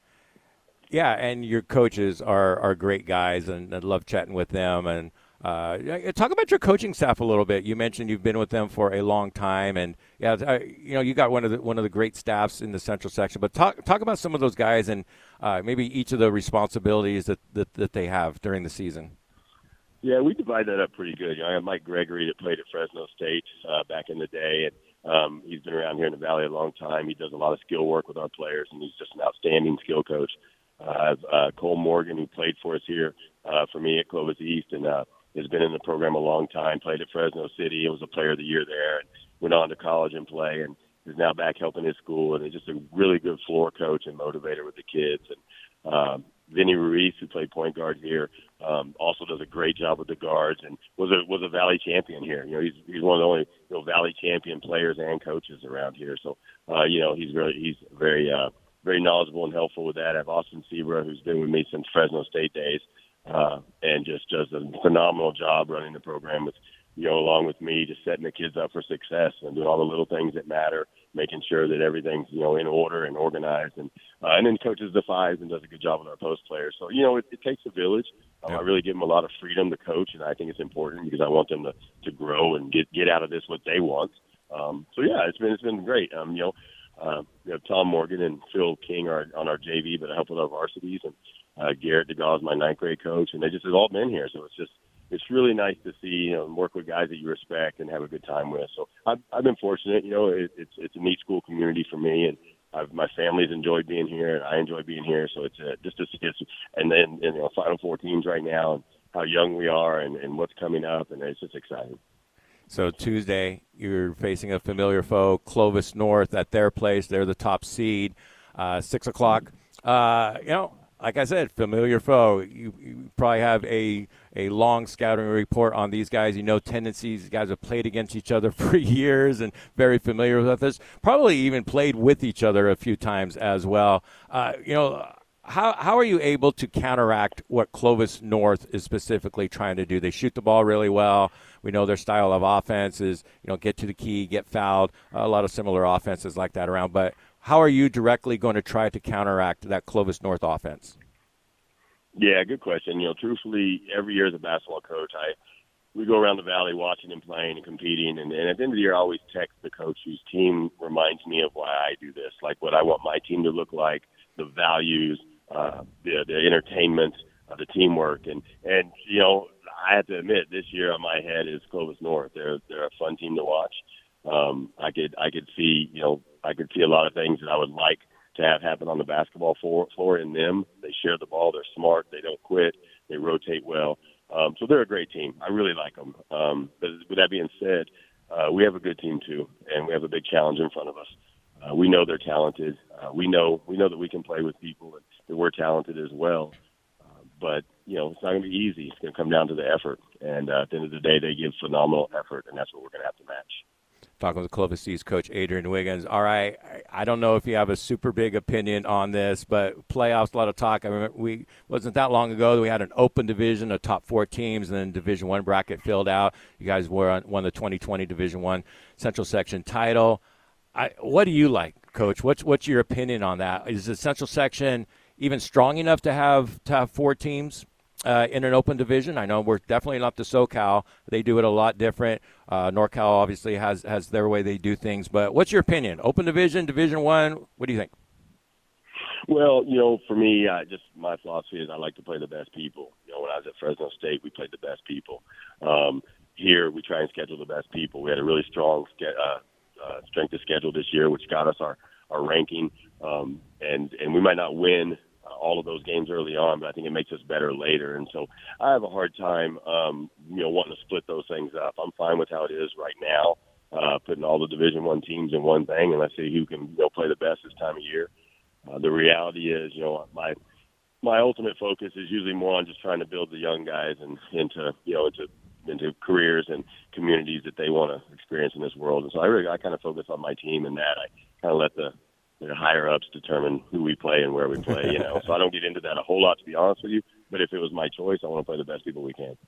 Speaker 2: Yeah, and your coaches are, are great guys, and I love chatting with them. And uh, talk about your coaching staff a little bit. You mentioned you've been with them for a long time, and yeah, you know, you got one of the one of the great staffs in the Central section. But talk talk about some of those guys and uh, maybe each of the responsibilities that, that, that they have during the season.
Speaker 4: Yeah, we divide that up pretty good. You know, I have Mike Gregory that played at Fresno State uh, back in the day, and um, he's been around here in the Valley a long time. He does a lot of skill work with our players, and he's just an outstanding skill coach. Uh, I have uh, Cole Morgan, who played for us here uh, for me at Clovis East, and uh, has been in the program a long time, played at Fresno City. He was a player of the year there, and went on to college and play, and is now back helping his school, and he's just a really good floor coach and motivator with the kids. And um, Vinny Ruiz, who played point guard here, um, also does a great job with the guards and was a was a Valley champion here. You know, he's he's one of the only you know Valley champion players and coaches around here. So, uh, you know, he's really he's very uh, very knowledgeable and helpful with that. I have Austin Sebra, who's been with me since Fresno State days, uh, and just does a phenomenal job running the program with you know along with me, just setting the kids up for success and doing all the little things that matter, making sure that everything's, you know, in order and organized. And uh, and then coaches the fives and does a good job with our post players. So, you know, it, it takes a village. Um, yeah. I really give them a lot of freedom to coach, and I think it's important because I want them to, to grow and get, get out of this what they want. Um, so, yeah, it's been it's been great. Um, you know, uh, we have Tom Morgan and Phil King are on our J V, but I help with our varsities. And uh, Garrett DeGauw is my ninth grade coach, and they just have all been here. So it's just it's really nice to see, you know, work with guys that you respect and have a good time with. So I've, I've been fortunate, you know, it, it's it's a neat school community for me, and I've, my family's enjoyed being here, and I enjoy being here. So it's a, just a, it's, and then, and, you know, Final Four teams right now, and how young we are, and, and what's coming up, and it's just exciting.
Speaker 2: So Tuesday, you're facing a familiar foe, Clovis North, at their place. They're the top seed, uh, six o'clock. Uh, you know, like I said, familiar foe. You, you probably have a a long scouting report on these guys. You know tendencies. These guys have played against each other for years and very familiar with this. Probably even played with each other a few times as well. Uh, you know, how how are you able to counteract what Clovis North is specifically trying to do? They shoot the ball really well. We know their style of offense is, you know, get to the key, get fouled. A lot of similar offenses like that around. But how are you directly going to try to counteract that Clovis North offense?
Speaker 4: Yeah, good question. You know, truthfully, every year as a basketball coach, I we go around the Valley watching and playing and competing, and, and at the end of the year, I always text the coach whose team reminds me of why I do this, like what I want my team to look like, the values, uh, the the entertainment, uh, the teamwork, and and you know, I have to admit, this year on my head is Clovis North. They're they're a fun team to watch. Um, I could I could see you know I could see a lot of things that I would like to have happen on the basketball floor, floor in them. They share the ball. They're smart. They don't quit. They rotate well. Um, so they're a great team. I really like them. Um, but with that being said, uh, we have a good team too, and we have a big challenge in front of us. Uh, we know they're talented. Uh, we know we know that we can play with people and that we're talented as well. Uh, but you know, it's not going to be easy. It's going to come down to the effort. And uh, at the end of the day, they give phenomenal effort, and that's what we're going to have to match.
Speaker 2: Talking with Clovis East coach Adrian Wiggins. All right, I don't know if you have a super big opinion on this, but playoffs, a lot of talk. I remember we wasn't that long ago that we had an open division of top four teams, and then Division One bracket filled out. You guys were on, won the twenty twenty Division One Central Section title. I, what do you like, Coach? What's what's your opinion on that? Is the Central section even strong enough to have to have four teams uh, in an open division? I know we're definitely not the SoCal. They do it a lot different. Uh, NorCal obviously has has their way they do things. But what's your opinion? Open division, Division One. What do you think?
Speaker 4: Well, you know, for me, uh, just my philosophy is I like to play the best people. You know, when I was at Fresno State, we played the best people. Um, here, we try and schedule the best people. We had a really strong uh, uh, strength of schedule this year, which got us our, our ranking. Um, and, and we might not win all of those games early on, but I think it makes us better later. And so I have a hard time, um, you know, wanting to split those things up. I'm fine with how it is right now, uh, putting all the Division One teams in one thing, and let's see who can, you know, play the best this time of year. Uh, the reality is, you know, my my ultimate focus is usually more on just trying to build the young guys and into, you know, into into careers and communities that they want to experience in this world. And so I really I kind of focus on my team and that. I kind of let the, the higher ups determine who we play and where we play. You know, so I don't get into that a whole lot, to be honest with you. But if it was my choice, I want to play the best people we can.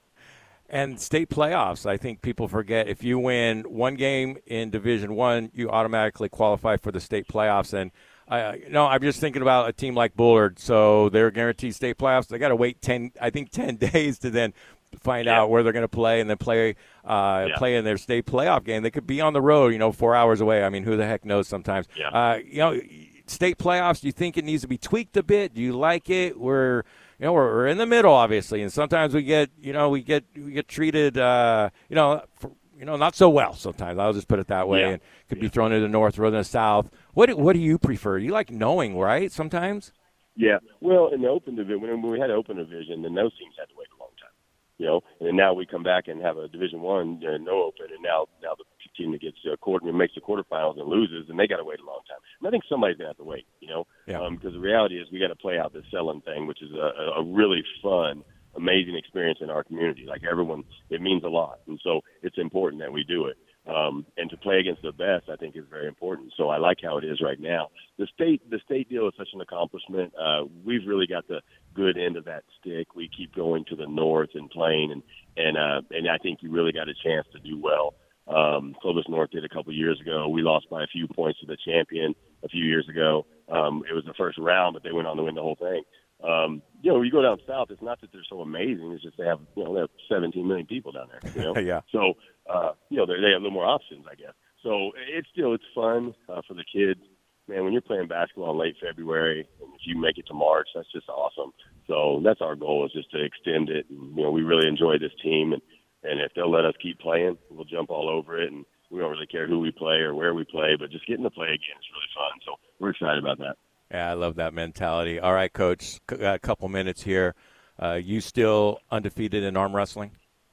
Speaker 2: And state playoffs, I think people forget, if you win one game in Division One, you automatically qualify for the state playoffs. And Uh, you know, I'm just thinking about a team like Bullard. So they're guaranteed state playoffs. They got to wait ten, I think, ten days to then find
Speaker 4: yeah.
Speaker 2: out where they're going to play and then play, uh,
Speaker 4: yeah.
Speaker 2: play in their state playoff game. They could be on the road, you know, four hours away. I mean, who the heck knows sometimes?
Speaker 4: Yeah.
Speaker 2: Uh, you know, state playoffs. Do you think it needs to be tweaked a bit? Do you like it? We're, you know, we're, we're in the middle, obviously, and sometimes we get, you know, we get we get treated, uh, you know. For, You know, not so well sometimes. I'll just put it that way.
Speaker 4: Yeah.
Speaker 2: And could
Speaker 4: yeah.
Speaker 2: be thrown into the north rather than the south. What What do you prefer? You like knowing, right? Sometimes.
Speaker 4: Yeah. Well, in the open division, when we had open division, then those teams had to wait a long time. You know, and then now we come back and have a Division One, you know, no open, and now now the team that gets a quarter makes the quarterfinals and loses, and they got to wait a long time. And I think somebody's gonna have to wait. You know,
Speaker 2: yeah.
Speaker 4: um, because the reality is we got to play out this selling thing, which is a, a really fun, amazing experience in our community. Like everyone, it means a lot, and so it's important that we do it. Um, and to play against the best, I think, is very important. So I like how it is right now. The state, the state deal is such an accomplishment. Uh, we've really got the good end of that stick. We keep going to the north and playing, and and uh, and I think you really got a chance to do well. Um, Clovis North did a couple of years ago. We lost by a few points to the champion a few years ago. Um, it was the first round, but they went on to win the whole thing. Um, you know, you go down south, it's not that they're so amazing. It's just they have, you know, they have seventeen million people down there, you know?
Speaker 2: yeah.
Speaker 4: So, uh, you know, they have a little more options, I guess. So it's still, it's fun uh, for the kids. Man, when you're playing basketball in late February, and if you make it to March, that's just awesome. So that's our goal, is just to extend it. And, you know, we really enjoy this team, and, and if they'll let us keep playing, we'll jump all over it. And we don't really care who we play or where we play, but just getting to play again is really fun. So we're excited about that.
Speaker 2: Yeah, I love that mentality. All right, Coach, a couple minutes here. Uh, you still undefeated in arm wrestling?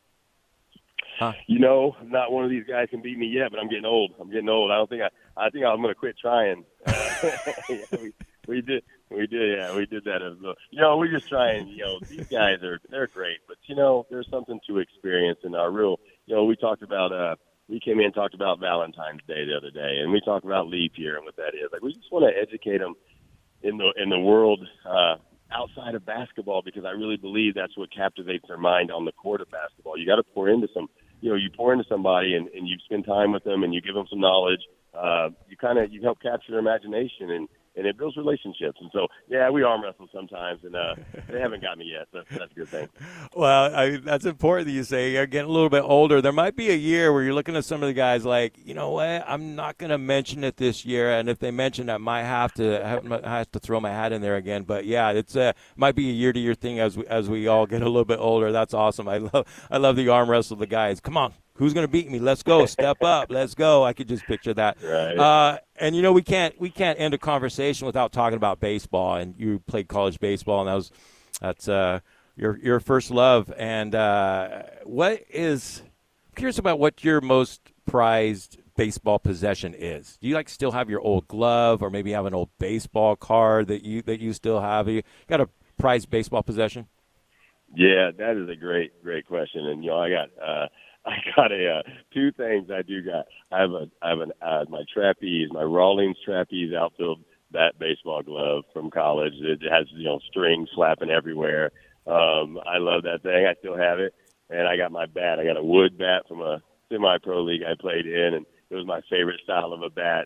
Speaker 2: Huh?
Speaker 4: You know, not one of these guys can beat me yet, but I'm getting old. I'm getting old. I don't think I. I think I'm going to quit trying. Uh, yeah, we, we did. We did. Yeah, we did that as well. You know, we're just trying. You know, these guys are they're great, but you know, there's something to experience and our real. You know, we talked about. Uh, we came in and talked about Valentine's Day the other day, and we talked about leap year and what that is. Like, we just want to educate them in the in the world uh, outside of basketball, because I really believe that's what captivates their mind on the court of basketball. You got to pour into some, you know, you pour into somebody and, and you spend time with them and you give them some knowledge. Uh, you kind of you help capture their imagination, and, and it builds relationships. And so, yeah, we arm wrestle sometimes, and uh, they haven't got me yet. So that's a good thing.
Speaker 2: Well, I, that's important that you say you're getting a little bit older. There might be a year where you're looking at some of the guys like, you know what, I'm not going to mention it this year, and if they mention it, I might have to have, have to throw my hat in there again. But yeah, it's a might be a year to year thing as we as we all get a little bit older. That's awesome. I love I love the arm wrestle the guys. Come on. Who's going to beat me? Let's go. Step up. Let's go. I could just picture that.
Speaker 4: Right.
Speaker 2: Uh, and, you know, we can't we can't end a conversation without talking about baseball. And you played college baseball, and that was that's uh, your your first love. And uh, what is – I'm curious about what your most prized baseball possession is. Do you, like, still have your old glove, or maybe have an old baseball card that you that you still have? You got a prized baseball possession?
Speaker 4: Yeah, that is a great, great question. And, you know, I got uh, – I got a uh, two things I do got. I have a I have an uh, my trapeze, my Rawlings trapeze outfield bat baseball glove from college. It has, you know, strings flapping everywhere. Um, I love that thing. I still have it. And I got my bat. I got a wood bat from a semi-pro league I played in, and it was my favorite style of a bat. And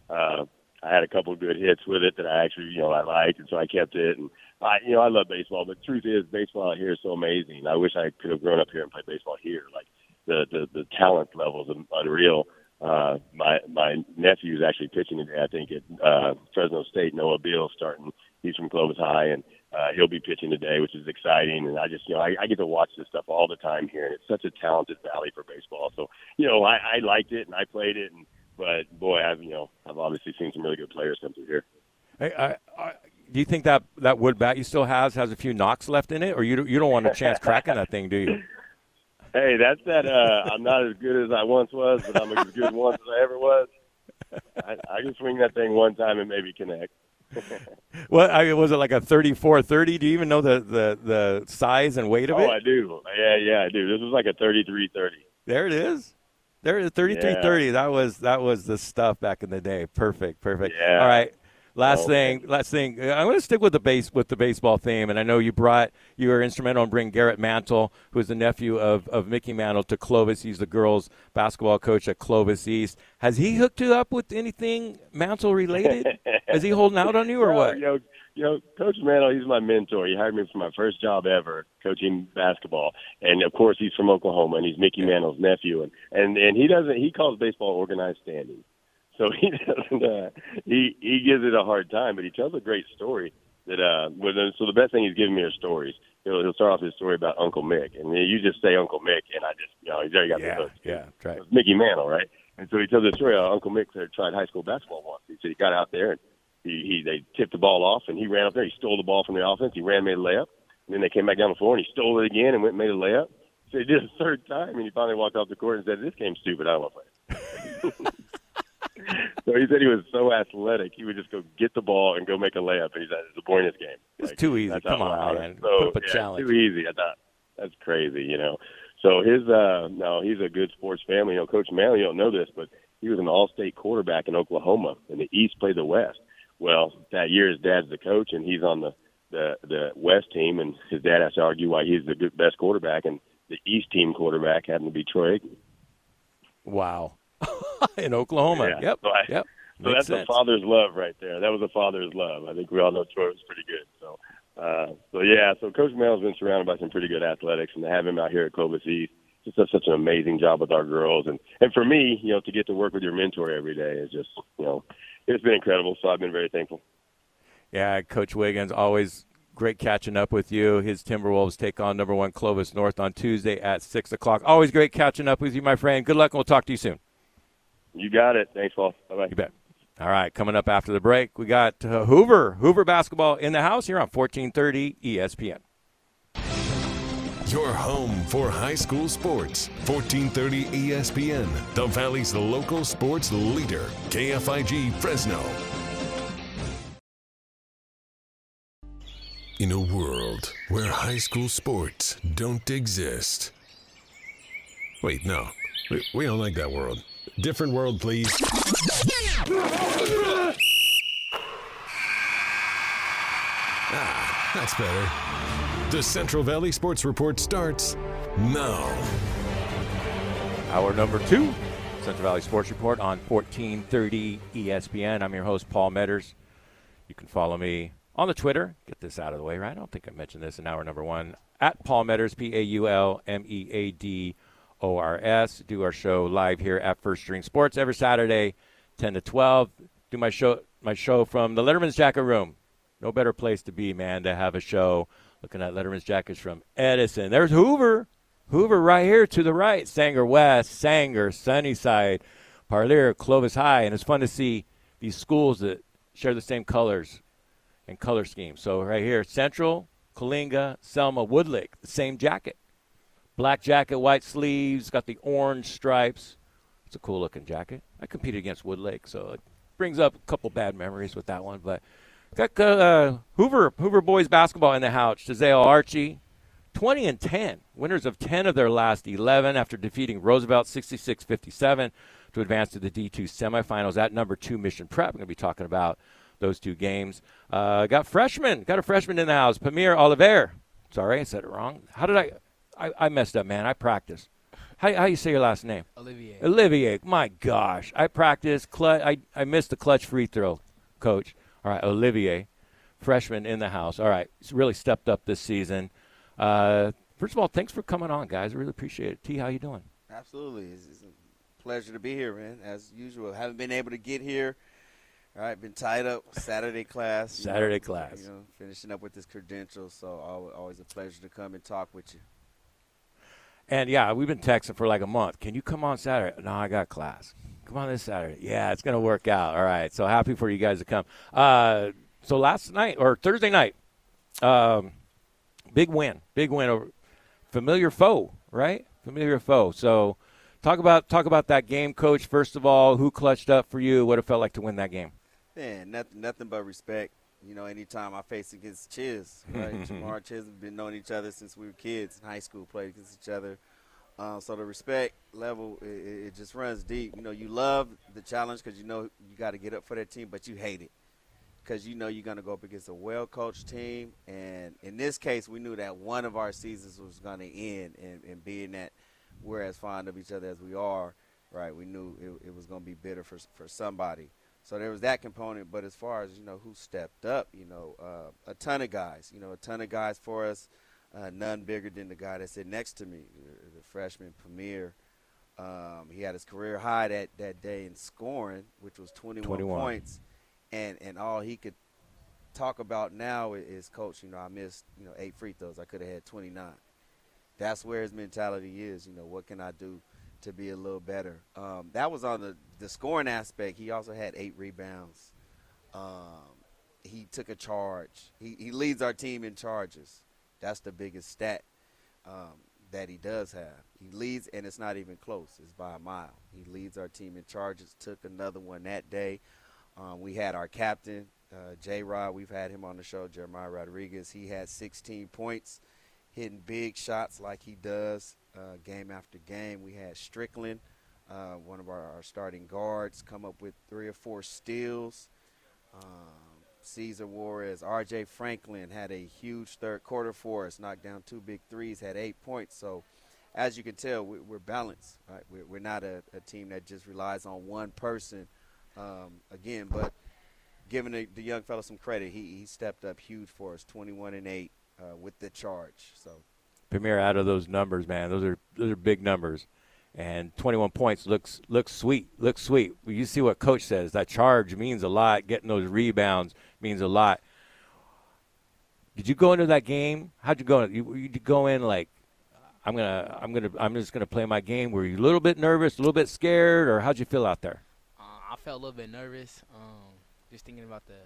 Speaker 4: uh, I had a couple of good hits with it that I actually, you know, I liked, and so I kept it. And I, you know, I love baseball, but the truth is, baseball out here is so amazing. I wish I could have grown up here and played baseball here. Like the the, the talent level is unreal. Uh, my my nephew is actually pitching today. I think at uh, Fresno State. Noah Beal starting. He's from Clovis High, and uh, he'll be pitching today, which is exciting. And I just, you know, I, I get to watch this stuff all the time here, and it's such a talented valley for baseball. So, you know, I, I liked it and I played it, and but boy, I've you know, I've obviously seen some really good players come through here.
Speaker 2: Hey, I, I, do you think that that wood bat you still has has a few knocks left in it, or you don't, you don't want a chance cracking that thing, do you?
Speaker 4: Hey, that's that. Uh, I'm not as good as I once was, but I'm as good once as I ever was. I, I can swing that thing one time and maybe connect.
Speaker 2: What I, was it like a thirty-four thirty? Do you even know the, the, the size and weight of
Speaker 4: oh,
Speaker 2: it?
Speaker 4: Oh, I do. Yeah, yeah, I do. This was like a thirty-three thirty.
Speaker 2: There it is. There it is, thirty-three thirty. Yeah. That was that was the stuff back in the day. Perfect, perfect.
Speaker 4: Yeah.
Speaker 2: All right. Last
Speaker 4: oh,
Speaker 2: thing,
Speaker 4: man.
Speaker 2: last thing. I'm going to stick with the base with the baseball theme, and I know you brought you were instrumental in bringing Garrett Mantle, who is the nephew of, of Mickey Mantle, to Clovis. He's the girls' basketball coach at Clovis East. Has he hooked you up with anything Mantle related? Is he holding out on you or
Speaker 4: no,
Speaker 2: what?
Speaker 4: You know, you know, Coach Mantle, he's my mentor. He hired me for my first job ever, coaching basketball, and of course he's from Oklahoma, and he's Mickey Mantle's nephew, and and and he doesn't he calls baseball organized standing. So he doesn't. Uh, he he gives it a hard time, but he tells a great story. That uh, with, so the best thing he's giving me are stories. He'll, he'll start off his story about Uncle Mick, and you just say Uncle Mick, and I just you know he's already got
Speaker 2: yeah,
Speaker 4: the hook.
Speaker 2: Yeah, right.
Speaker 4: It's Mickey Mantle, right? And so he tells the story. Uh, Uncle Mick had tried high school basketball once. He said he got out there and he, he they tipped the ball off, and he ran up there. He stole the ball from the offense. He ran, made a layup, and then they came back down the floor, and he stole it again and went and made a layup. So he did it a third time, and he finally walked off the court and said, "This game's stupid. I don't want to play." So he said he was so athletic, he would just go get the ball and go make a layup. And he said, it's the boringest game.
Speaker 2: It's
Speaker 4: like,
Speaker 2: too easy. Come on, man.
Speaker 4: So,
Speaker 2: Put up a
Speaker 4: yeah,
Speaker 2: challenge.
Speaker 4: Too easy. I thought, that's crazy, you know. So his, uh, no, he's a good sports family. You know, Coach Mantle, you don't know this, but he was an all-state quarterback in Oklahoma, and the East played the West. Well, that year his dad's the coach, and he's on the, the, the West team, and his dad has to argue why he's the good, best quarterback, and the East team quarterback happened to be Troy Aikman.
Speaker 2: Wow. In Oklahoma.
Speaker 4: Yeah.
Speaker 2: Yep.
Speaker 4: So I,
Speaker 2: yep.
Speaker 4: So
Speaker 2: Makes
Speaker 4: that's
Speaker 2: sense.
Speaker 4: a father's love right there. That was a father's love. I think we all know Troy was pretty good. So, uh, so yeah. So Coach Mantle's been surrounded by some pretty good athletics, and to have him out here at Clovis East, just does such an amazing job with our girls. And and for me, you know, to get to work with your mentor every day is just, you know, it's been incredible. So I've been very thankful.
Speaker 2: Yeah, Coach Wiggins, always great catching up with you. His Timberwolves take on number one Clovis North on Tuesday at six o'clock. Always great catching up with you, my friend. Good luck, and we'll talk to you soon.
Speaker 4: You got it. Thanks, Paul. Bye-bye.
Speaker 2: You bet. All right, coming up after the break, we got uh, Hoover, Hoover basketball in the house here on fourteen thirty E S P N.
Speaker 1: Your home for high school sports. fourteen thirty E S P N, the Valley's local sports leader. K F I G Fresno. In a world where high school sports don't exist. Wait, no. We, we don't like that world. Different world, please. Ah, that's better. The Central Valley Sports Report starts now.
Speaker 2: Hour number two, Central Valley Sports Report on fourteen thirty E S P N. I'm your host, Paul Metters. You can follow me on the Twitter. Get this out of the way, right? I don't think I mentioned this in hour number one. At Paul Metters, P A U L M E A D O R S. Do our show live here at First String Sports every Saturday, ten to twelve. Do my show my show from the Letterman's Jacket Room. No better place to be, man, to have a show looking at Letterman's Jackets from Edison. There's Hoover. Hoover right here to the right. Sanger West, Sanger, Sunnyside, Parlier, Clovis High. And it's fun to see these schools that share the same colors and color scheme. So right here, Central, Coalinga, Selma, Woodlake, the same jacket. Black jacket, white sleeves, got the orange stripes. It's a cool-looking jacket. I competed against Woodlake, so it brings up a couple bad memories with that one. But got uh, Hoover Hoover boys basketball in the house. Giselle Archie, twenty and ten, winners of ten of their last eleven after defeating Roosevelt sixty-six fifty-seven to advance to the D two semifinals at number two Mission Prep. I'm going to be talking about those two games. Uh, got freshman, got a freshman in the house, Pamir Oliver. Sorry, I said it wrong. How did I? I, I messed up, man. I practiced. How how you say your last name?
Speaker 5: Olivier.
Speaker 2: Olivier. My gosh, I practiced. Cl- I I missed the clutch free throw, Coach. All right, Olivier, freshman in the house. All right, he's really stepped up this season. Uh, first of all, thanks for coming on, guys. I really appreciate it. T, how you doing?
Speaker 6: Absolutely. It's, it's a pleasure to be here, man, as usual. Haven't been able to get here. All right, been tied up Saturday class.
Speaker 2: Saturday
Speaker 6: know,
Speaker 2: class.
Speaker 6: You know, finishing up with this credential, so always a pleasure to come and talk with you.
Speaker 2: And, yeah, we've been texting for like a month. Can you come on Saturday? No, I got class. Come on this Saturday. Yeah, it's going to work out. All right, so happy for you guys to come. Uh, so last night, or Thursday night, um, big win. Big win over familiar foe, right? Familiar foe. So talk about talk about that game, Coach. First of all, who clutched up for you? What it felt like to win that game?
Speaker 6: Man, nothing, nothing but respect. You know, anytime I face against Chiz, right? Jamar and Chiz have been knowing each other since we were kids in high school, played against each other. Uh, so the respect level, it, it just runs deep. You know, you love the challenge because you know you got to get up for that team, but you hate it because you know you're going to go up against a well-coached team. And in this case, we knew that one of our seasons was going to end, and, and being that we're as fond of each other as we are, right, we knew it, it was going to be bitter for for somebody. So there was that component, but as far as, you know, who stepped up, you know, uh, a ton of guys, you know, a ton of guys for us, uh, none bigger than the guy that sat next to me, the, the freshman Premier. Um, he had his career high that, that day in scoring, which was twenty-one,
Speaker 2: twenty-one
Speaker 6: points, and, and all he could talk about now is, Coach, you know, I missed, you know, eight free throws. I could have had twenty-nine. That's where his mentality is, you know, what can I do to be a little better. Um, that was on the, the scoring aspect. He also had eight rebounds. Um, he took a charge. He, he leads our team in charges. That's the biggest stat um, that he does have. He leads, and it's not even close. It's by a mile. He leads our team in charges, took another one that day. Um, we had our captain, uh, J-Rod. We've had him on the show, Jeremiah Rodriguez. He had sixteen points, hitting big shots like he does. Uh, game after game, we had Strickland, uh, one of our, our starting guards, come up with three or four steals. Um, Cesar Juarez, R J Franklin had a huge third quarter for us, knocked down two big threes, had eight points. So, as you can tell, we, we're balanced. Right? We're, we're not a, a team that just relies on one person. Um, again, but giving the, the young fella some credit, he, he stepped up huge for us, twenty-one and eight uh, with the charge. So.
Speaker 2: Premier, out of those numbers, man, those are those are big numbers, and twenty-one points looks looks sweet, looks sweet. You see what Coach says. That charge means a lot. Getting those rebounds means a lot. Did you go into that game? How'd you go? You, you go in like, I'm gonna, I'm gonna, I'm just gonna play my game. Were you a little bit nervous, a little bit scared, or how'd you feel out there?
Speaker 5: Uh, I felt a little bit nervous. Um, just thinking about the,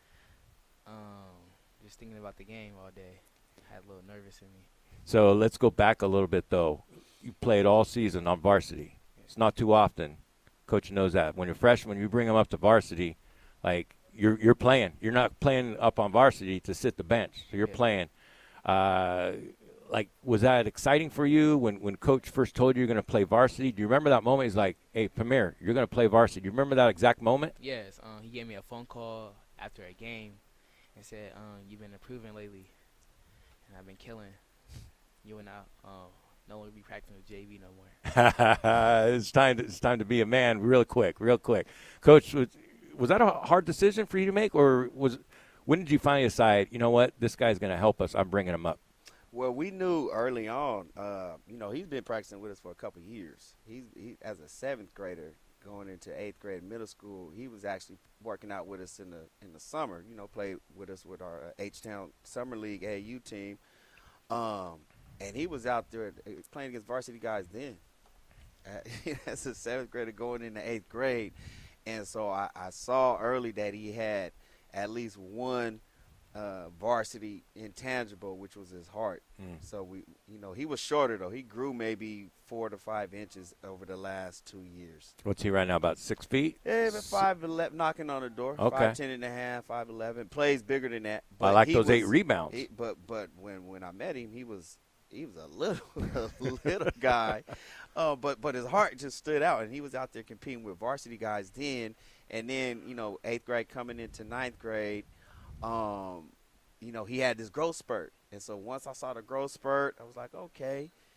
Speaker 5: um, just thinking about the game all day. I had a little nervous in me.
Speaker 2: So let's go back a little bit, though. You played all season on varsity. It's not too often. Coach knows that. When you're fresh, when you bring them up to varsity, like you're you're playing. You're not playing up on varsity to sit the bench. So you're
Speaker 5: yeah.
Speaker 2: playing. Uh, like, was that exciting for you when, when Coach first told you you're going to play varsity? Do you remember that moment? He's like, hey, Premier, you're going to play varsity. Do you remember that exact moment?
Speaker 5: Yes. Um, he gave me a phone call after a game and said, um, you've been improving lately, and I've been killing. You and I, um, no one will be practicing with J V no more.
Speaker 2: it's time. To, it's time to be a man, real quick, real quick. Coach, was, was that a hard decision for you to make, or was when did you finally decide? You know what, this guy's going to help us. I'm bringing him up.
Speaker 6: Well, we knew early on. Uh, you know, he's been practicing with us for a couple of years. He's he, as a seventh grader going into eighth grade middle school. He was actually working out with us in the in the summer. You know, played with us with our uh, H-Town Summer League A A U team. Um. And he was out there playing against varsity guys then. Uh, as a seventh grader going into eighth grade. And so I, I saw early that he had at least one uh, varsity intangible, which was his heart. Mm. So, we, you know, he was shorter, though. He grew maybe four to five inches over the last two years.
Speaker 2: What's he right now, about six feet?
Speaker 6: Yeah, about five eleven, knocking on the door.
Speaker 2: Okay.
Speaker 6: five ten and a half, five eleven. Plays bigger than that. But
Speaker 2: I like those
Speaker 6: was,
Speaker 2: eight rebounds.
Speaker 6: He, but but when, when I met him, he was – He was a little, a little guy, uh, but but his heart just stood out, and he was out there competing with varsity guys then. And then, you know, eighth grade coming into ninth grade, um, you know, he had this growth spurt. And so once I saw the growth spurt, I was like, okay.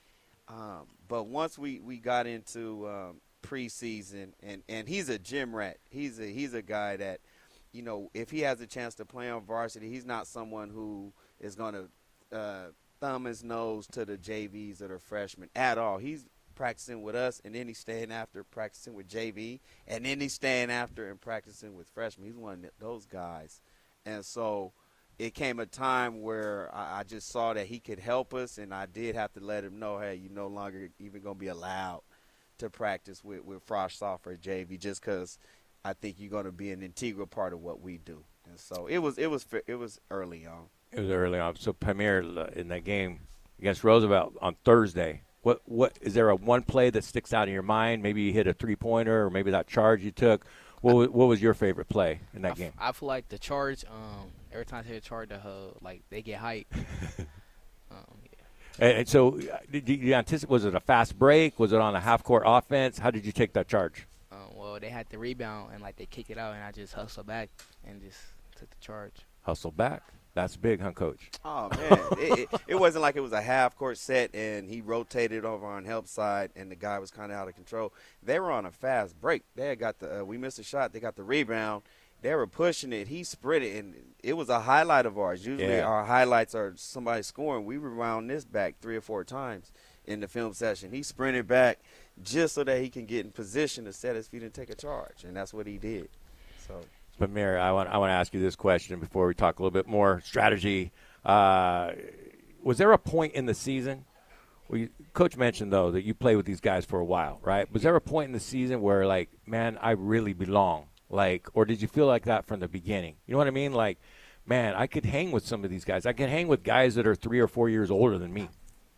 Speaker 6: Um, but once we, we got into um, preseason, and, and he's a gym rat. He's a he's a guy that, you know, if he has a chance to play on varsity, he's not someone who is going to uh, thumb his nose to the J Vs or the freshmen at all. He's practicing with us, and then he's staying after practicing with J V, and then he's staying after and practicing with freshmen. He's one of those guys. And so it came a time where I, I just saw that he could help us, and I did have to let him know, hey, you're no longer even going to be allowed to practice with, with Frosh Soft or J V just because I think you're going to be an integral part of what we do. And so it was it was it was early on.
Speaker 2: It was early on. So Premier in that game against Roosevelt on Thursday. What what is there a one play that sticks out in your mind? Maybe you hit a three pointer, or maybe that charge you took. What was, what was your favorite play in that
Speaker 5: I
Speaker 2: game?
Speaker 5: F- I feel like the charge. Um, every time I hit a charge, the uh, like they get hype. um, yeah.
Speaker 2: And, and so, did you anticipate? Was it a fast break? Was it on a half court offense? How did you take that charge?
Speaker 5: Um, well, they had the rebound and like they kicked it out, and I just hustled back and just took the charge.
Speaker 2: Hustle back. That's big, huh, Coach?
Speaker 6: Oh, man. it, it, it wasn't like it was a half-court set and he rotated over on help side and the guy was kind of out of control. They were on a fast break. They had got the uh, – we missed a shot. They got the rebound. They were pushing it. He sprinted, and it was a highlight of ours. Usually
Speaker 2: yeah.
Speaker 6: our highlights are somebody scoring. We rewound this back three or four times in the film session. He sprinted back just so that he can get in position to set his feet and take a charge, and that's what he did. So –
Speaker 2: But, Mayor, I want I want to ask you this question before we talk a little bit more strategy. Uh, was there a point in the season where you, Coach mentioned, though, that you played with these guys for a while, right? Was there a point in the season where, like, man, I really belong? Like, or did you feel like that from the beginning? You know what I mean? Like, man, I could hang with some of these guys. I could hang with guys that are three or four years older than me.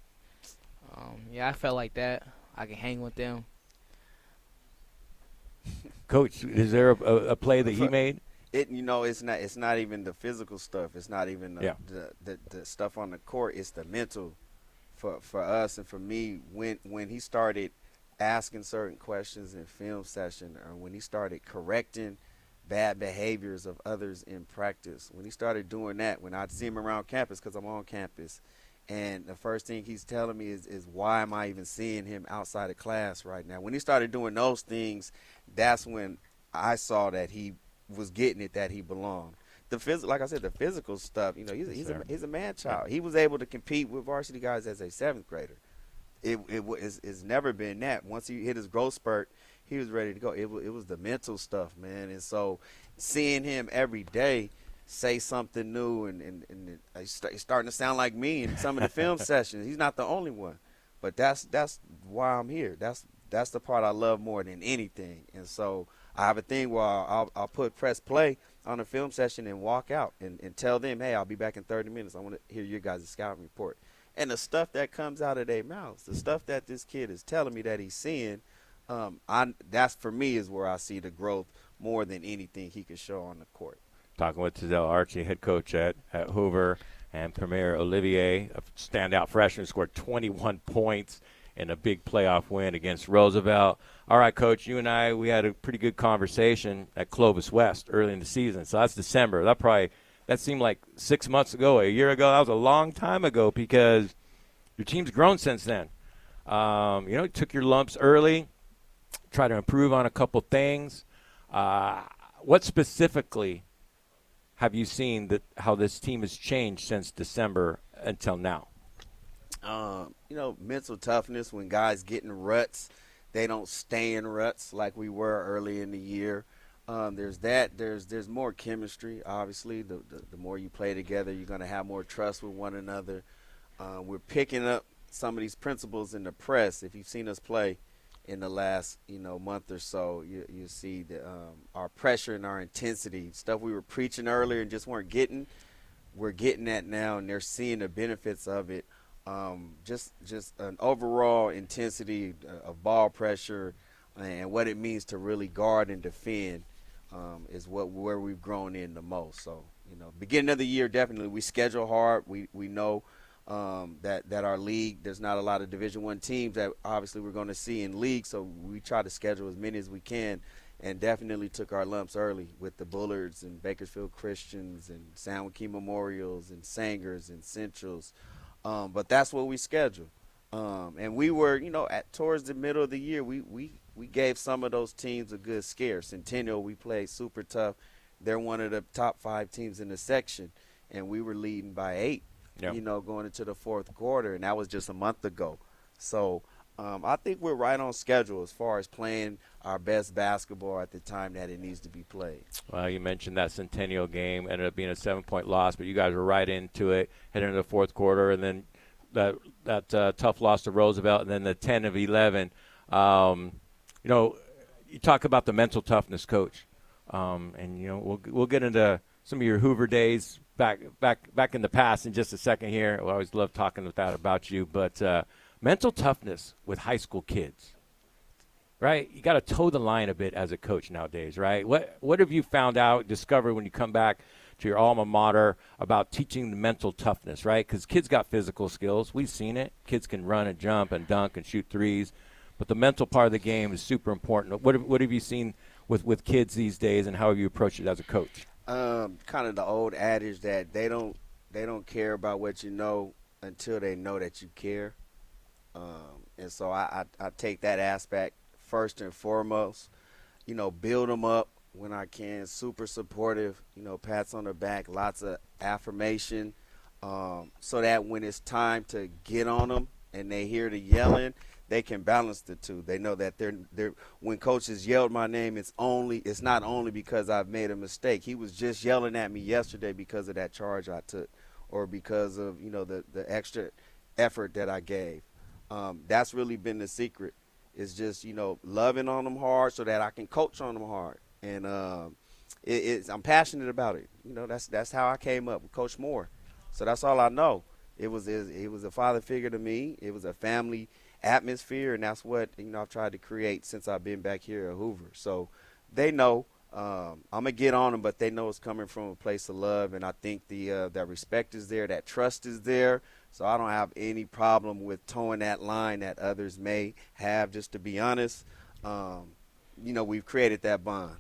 Speaker 5: Um, yeah, I felt like that. I could hang with them.
Speaker 2: Coach, is there a, a, a play that he made?
Speaker 6: It you know it's not it's not even the physical stuff. It's not even the,
Speaker 2: Yeah.
Speaker 6: the, the the stuff on the court. It's the mental for for us and for me. When when he started asking certain questions in film session, or when he started correcting bad behaviors of others in practice, when he started doing that, when I'd see him around campus because I'm on campus, and the first thing he's telling me is is why am I even seeing him outside of class right now? When he started doing those things, that's when I saw that he was getting it, that he belonged. The phys- like I said, the physical stuff, you know, he's a, he's a, he's a man child. He was able to compete with varsity guys as a seventh grader. It it was it's never been that. Once he hit his growth spurt, he was ready to go. It was, it was the mental stuff, man. And so seeing him every day say something new, and, and, and he's starting to sound like me in some of the film sessions. He's not the only one. But that's that's why I'm here. That's that's the part I love more than anything. And so I have a thing where I'll, I'll, I'll put press play on a film session and walk out and, and tell them, hey, I'll be back in thirty minutes. I want to hear your guys' scouting report. And the stuff that comes out of their mouths, the stuff that this kid is telling me that he's seeing, um, I that's for me is where I see the growth more than anything he can show on the court.
Speaker 2: Talking with Tazell Archie, head coach at, at Hoover, and Premier Olivier, a standout freshman, scored twenty-one points in a big playoff win against Roosevelt. All right, Coach, you and I, we had a pretty good conversation at Clovis West early in the season. So that's December. That probably that seemed like six months ago, a year ago. That was a long time ago because your team's grown since then. Um, you know, you took your lumps early, try to improve on a couple things. Uh, what specifically have you seen that how this team has changed since December until now?
Speaker 6: Um, you know, mental toughness. When guys get in ruts, they don't stay in ruts like we were early in the year. Um, there's that. There's there's more chemistry. Obviously, the the, the more you play together, you're going to have more trust with one another. Uh, we're picking up some of these principles in the press. If you've seen us play in the last you know month or so, you you see the um, our pressure and our intensity, stuff we were preaching earlier and just weren't getting. We're getting that now, and they're seeing the benefits of it. Um, just just an overall intensity of ball pressure and what it means to really guard and defend um, is what where we've grown in the most. So, you know, beginning of the year, definitely we schedule hard. We we know um, that that our league, there's not a lot of Division One teams that obviously we're going to see in league. So we try to schedule as many as we can, and definitely took our lumps early with the Bullards and Bakersfield Christians and San Joaquin Memorials and Sangers and Centrals. Um, but that's what we schedule. Um, and we were, you know, at towards the middle of the year, we, we, we gave some of those teams a good scare. Centennial, we played super tough. They're one of the top five teams in the section, and we were leading by eight, yep. you know, going into the fourth quarter, and that was just a month ago. So um, I think we're right on schedule as far as playing our best basketball at the time that it needs to be played.
Speaker 2: Well, you mentioned that Centennial game ended up being a seven-point loss, but you guys were right into it, heading into the fourth quarter, and then that that uh, tough loss to Roosevelt, and then the ten of eleven. Um, you know, you talk about the mental toughness, Coach. Um, and, you know, we'll we'll get into some of your Hoover days back back back in the past in just a second here. I always love talking with that about you. But uh, mental toughness with high school kids, right? You got to toe the line a bit as a coach nowadays, right? What what have you found out, discovered when you come back to your alma mater about teaching the mental toughness, right? Because kids got physical skills. We've seen it. Kids can run and jump and dunk and shoot threes. But the mental part of the game is super important. What have, what have you seen with, with kids these days, and how have you approached it as a coach?
Speaker 6: Um, kind of the old adage that they don't they don't care about what you know until they know that you care. Um, and so I, I, I take that aspect first and foremost. You know, build them up when I can. Super supportive. You know, pats on the back, lots of affirmation, um, so that when it's time to get on them and they hear the yelling, they can balance the two. They know that they're they're when coaches yelled my name, it's only it's not only because I've made a mistake. He was just yelling at me yesterday because of that charge I took, or because of, you know, the the extra effort that I gave. Um, that's really been the secret. It's just, you know, loving on them hard so that I can coach on them hard. And um, it, it's I'm passionate about it. You know, that's that's how I came up with Coach Moore. So that's all I know. It was it was a father figure to me. It was a family atmosphere, and that's what, you know, I've tried to create since I've been back here at Hoover. So they know um, I'm gonna get on them, but they know it's coming from a place of love, and I think the uh, that respect is there, that trust is there. So I don't have any problem with towing that line that others may have. Just to be honest, um, you know, we've created that bond.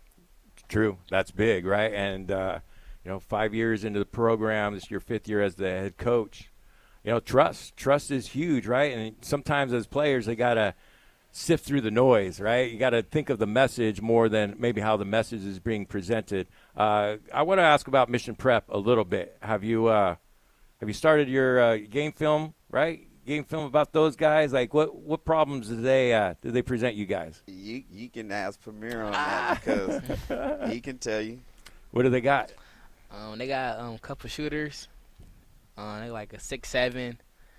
Speaker 2: True, that's big, right? And uh, you know, five years into the program, this is your fifth year as the head coach. You know, trust. Trust is huge, right? And sometimes as players, they got to sift through the noise, right? You got to think of the message more than maybe how the message is being presented. Uh, I want to ask about Mission Prep a little bit. Have you uh, have you started your uh, game film, right? Game film about those guys? Like, what, what problems do they uh, do they present you guys?
Speaker 6: You you can ask Premier on that because he can tell you.
Speaker 2: What do they got?
Speaker 5: Um, they got um, a couple shooters. Uh, they like a six seven.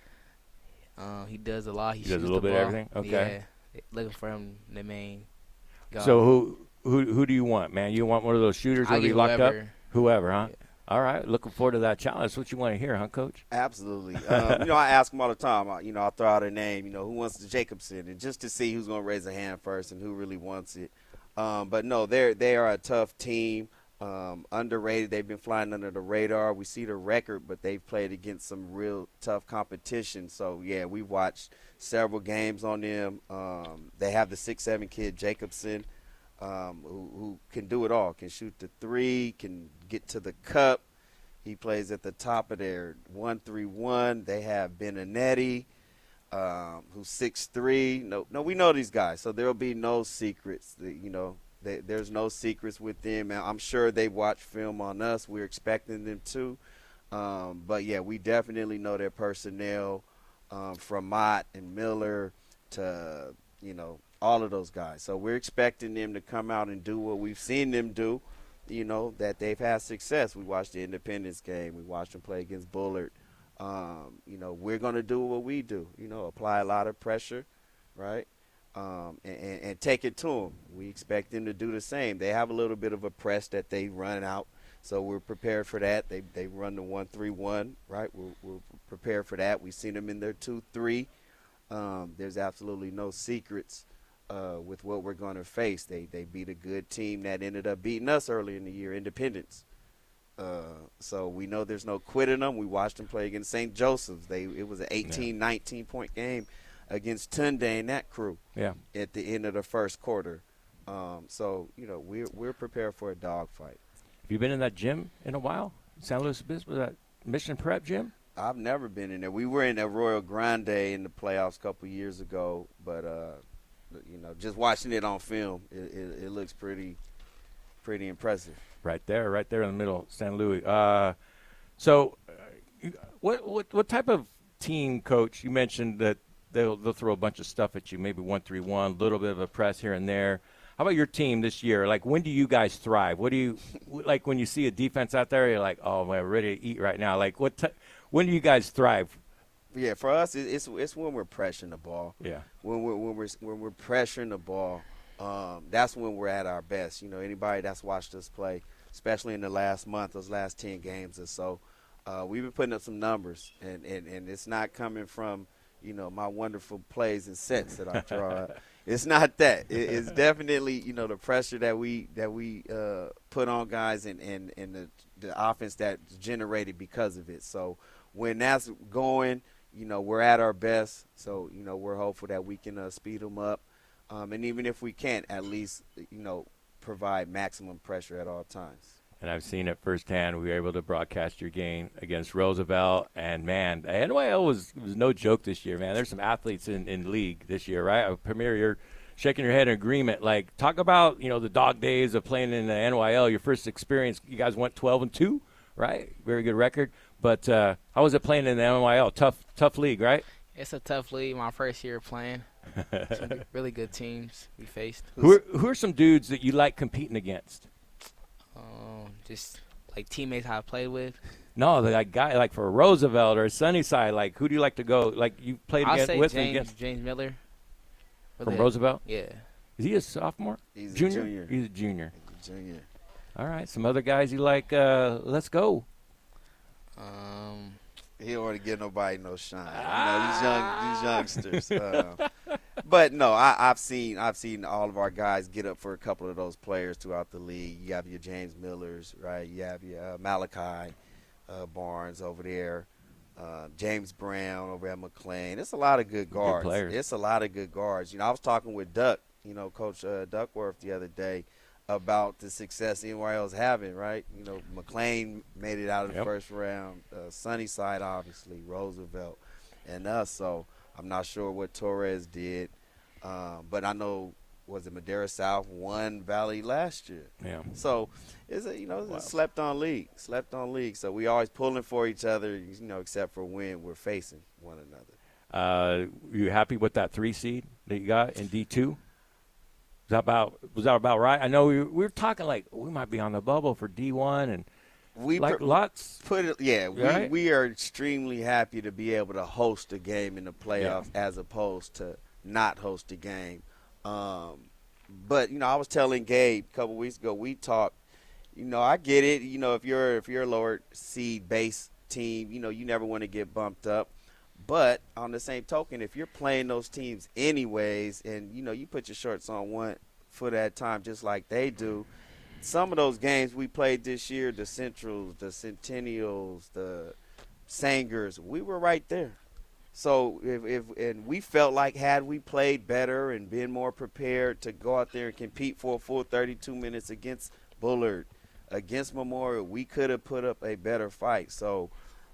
Speaker 5: Um, he does a lot. He,
Speaker 2: he
Speaker 5: shoots
Speaker 2: does a little
Speaker 5: the
Speaker 2: bit
Speaker 5: ball.
Speaker 2: of everything. Okay.
Speaker 5: Yeah, looking for him the main guy.
Speaker 2: So who who who do you want, man? You want one of those shooters who'll be locked
Speaker 5: whoever.
Speaker 2: up? Whoever, huh?
Speaker 5: Yeah.
Speaker 2: All right. Looking forward to that challenge. That's what you want to hear, huh, Coach?
Speaker 6: Absolutely. Um, you know, I ask him all the time. I, you know, I'll throw out a name. You know, who wants the Jacobson, and just to see who's going to raise a hand first and who really wants it. Um, but no, they're they are a tough team. Um, underrated. They've been flying under the radar. We see the record, but they've played against some real tough competition. So, yeah, we've watched several games on them. Um, they have the six seven kid, Jacobson, um, who, who can do it all, can shoot the three, can get to the cup. He plays at the top of their one three one. They have Benedetti, um, who's six three. No, no, we know these guys, so there will be no secrets, that, you know. They, there's no secrets with them. I'm sure they watch film on us. We're expecting them to. Um, but, yeah, we definitely know their personnel, um, from Mott and Miller to, you know, all of those guys. So we're expecting them to come out and do what we've seen them do, you know, that they've had success. We watched the Independence game. We watched them play against Bullard. Um, you know, we're going to do what we do, you know, apply a lot of pressure, right? Um, and, and, and take it to them. We expect them to do the same. They have a little bit of a press that they run out, so we're prepared for that. They they run the one three one, right? We're, we're prepared for that. We've seen them in their two three. Um, there's absolutely no secrets uh, with what we're going to face. They they beat a good team that ended up beating us early in the year, Independence. Uh, so we know there's no quitting them. We watched them play against Saint Joseph's. They it was an eighteen, nineteen point game against Tunde and that crew. Yeah. At the end of the first quarter. Um, so you know we're we're prepared for a dogfight.
Speaker 2: Have you been in that gym in a while? San Luis Obispo, that Mission Prep gym?
Speaker 6: I've never been in there. We were in Arroyo Grande in the playoffs a couple years ago, but uh, you know, just watching it on film, it, it, it looks pretty, pretty impressive.
Speaker 2: Right there, right there in the middle, San Luis. Uh, so, uh, what what what type of team, Coach? You mentioned that they'll they'll throw a bunch of stuff at you, maybe one three one, a little bit of a press here and there. How about your team this year? Like, when do you guys thrive? What do you like when you see a defense out there? You're like, oh, we're ready to eat right now. Like, what? T- when do you guys thrive?
Speaker 6: Yeah, for us, it's it's when we're pressuring the ball.
Speaker 2: Yeah.
Speaker 6: When we're when we're when we're pressuring the ball, um, that's when we're at our best. You know, anybody that's watched us play, especially in the last month, those last ten games or so, uh, we've been putting up some numbers, and, and, and it's not coming from, you know, my wonderful plays and sets that I draw up. It's not that. It, it's definitely, you know, the pressure that we that we uh, put on guys and, and, and the, the offense that's generated because of it. So when that's going, you know, we're at our best. So, you know, we're hopeful that we can uh, speed them up. Um, and even if we can't, at least, you know, provide maximum pressure at all times.
Speaker 2: And I've seen it firsthand. We were able to broadcast your game against Roosevelt, and man, the N Y L was was no joke this year, man. There's some athletes in in league this year, right? Premier, you're shaking your head in agreement. Like, talk about, you know, the dog days of playing in the N Y L. Your first experience, you guys went twelve and two, right? Very good record. But uh, how was it playing in the N Y L? Tough, tough league, right?
Speaker 5: It's a tough league. My first year playing. Some really good teams we faced.
Speaker 2: Who are, who are some dudes that you like competing against?
Speaker 5: Um, just like teammates I played with.
Speaker 2: No, like guy like for Roosevelt or Sunnyside. Like, who do you like to go? Like, you played
Speaker 5: I'll
Speaker 2: against
Speaker 5: say
Speaker 2: with and
Speaker 5: James
Speaker 2: against
Speaker 5: James Miller.
Speaker 2: from
Speaker 5: With
Speaker 2: Roosevelt.
Speaker 5: Yeah.
Speaker 2: Is he a sophomore?
Speaker 6: He's
Speaker 2: junior?
Speaker 6: a junior.
Speaker 2: He's a junior.
Speaker 6: Junior.
Speaker 2: All right. Some other guys you like? Uh, let's go.
Speaker 5: Um.
Speaker 6: He don't want to give nobody no shine. You know, these young these youngsters. Uh, but no, I, I've seen I've seen all of our guys get up for a couple of those players throughout the league. You have your James Millers, right? You have your uh, Malachi uh, Barnes over there, uh, James Brown over at McLean. It's a lot of good guards.
Speaker 2: Good players.
Speaker 6: It's a lot of good guards. You know, I was talking with Duck, you know, Coach uh, Duckworth the other day, about the success N Y L's having, right? You know, McLean made it out of the
Speaker 2: Yep.
Speaker 6: first round. Uh, Sunnyside, obviously, Roosevelt, and us. So I'm not sure what Torres did, um, but I know, was it Madera South won Valley last year?
Speaker 2: Yeah.
Speaker 6: So it's a, you know, it's
Speaker 2: Wow.
Speaker 6: a slept on league, slept on league. So we always pulling for each other, you know, except for when we're facing one another.
Speaker 2: Uh, you happy with that three seed that you got in D two? Was that about was that about right? I know we, we were talking like we might be on the bubble for D one and
Speaker 6: We
Speaker 2: like
Speaker 6: pr-
Speaker 2: lots.
Speaker 6: Put it, yeah. We,
Speaker 2: Right?
Speaker 6: we are extremely happy to be able to host a game in the playoffs as opposed to not host a game. Um, but you know, I was telling Gabe a couple weeks ago. We talked. You know, I get it. You know, if you're if you're a lower seed base team, you know, you never want to get bumped up. But on the same token, if you're playing those teams anyways, and you know, you put your shorts on one foot at a time, just like they do. Some of those games we played this year, the Centrals, the Centennials, the Sangers, we were right there. So if, if and we felt like had we played better and been more prepared to go out there and compete for a full thirty-two minutes against Bullard, against Memorial, we could have put up a better fight. So,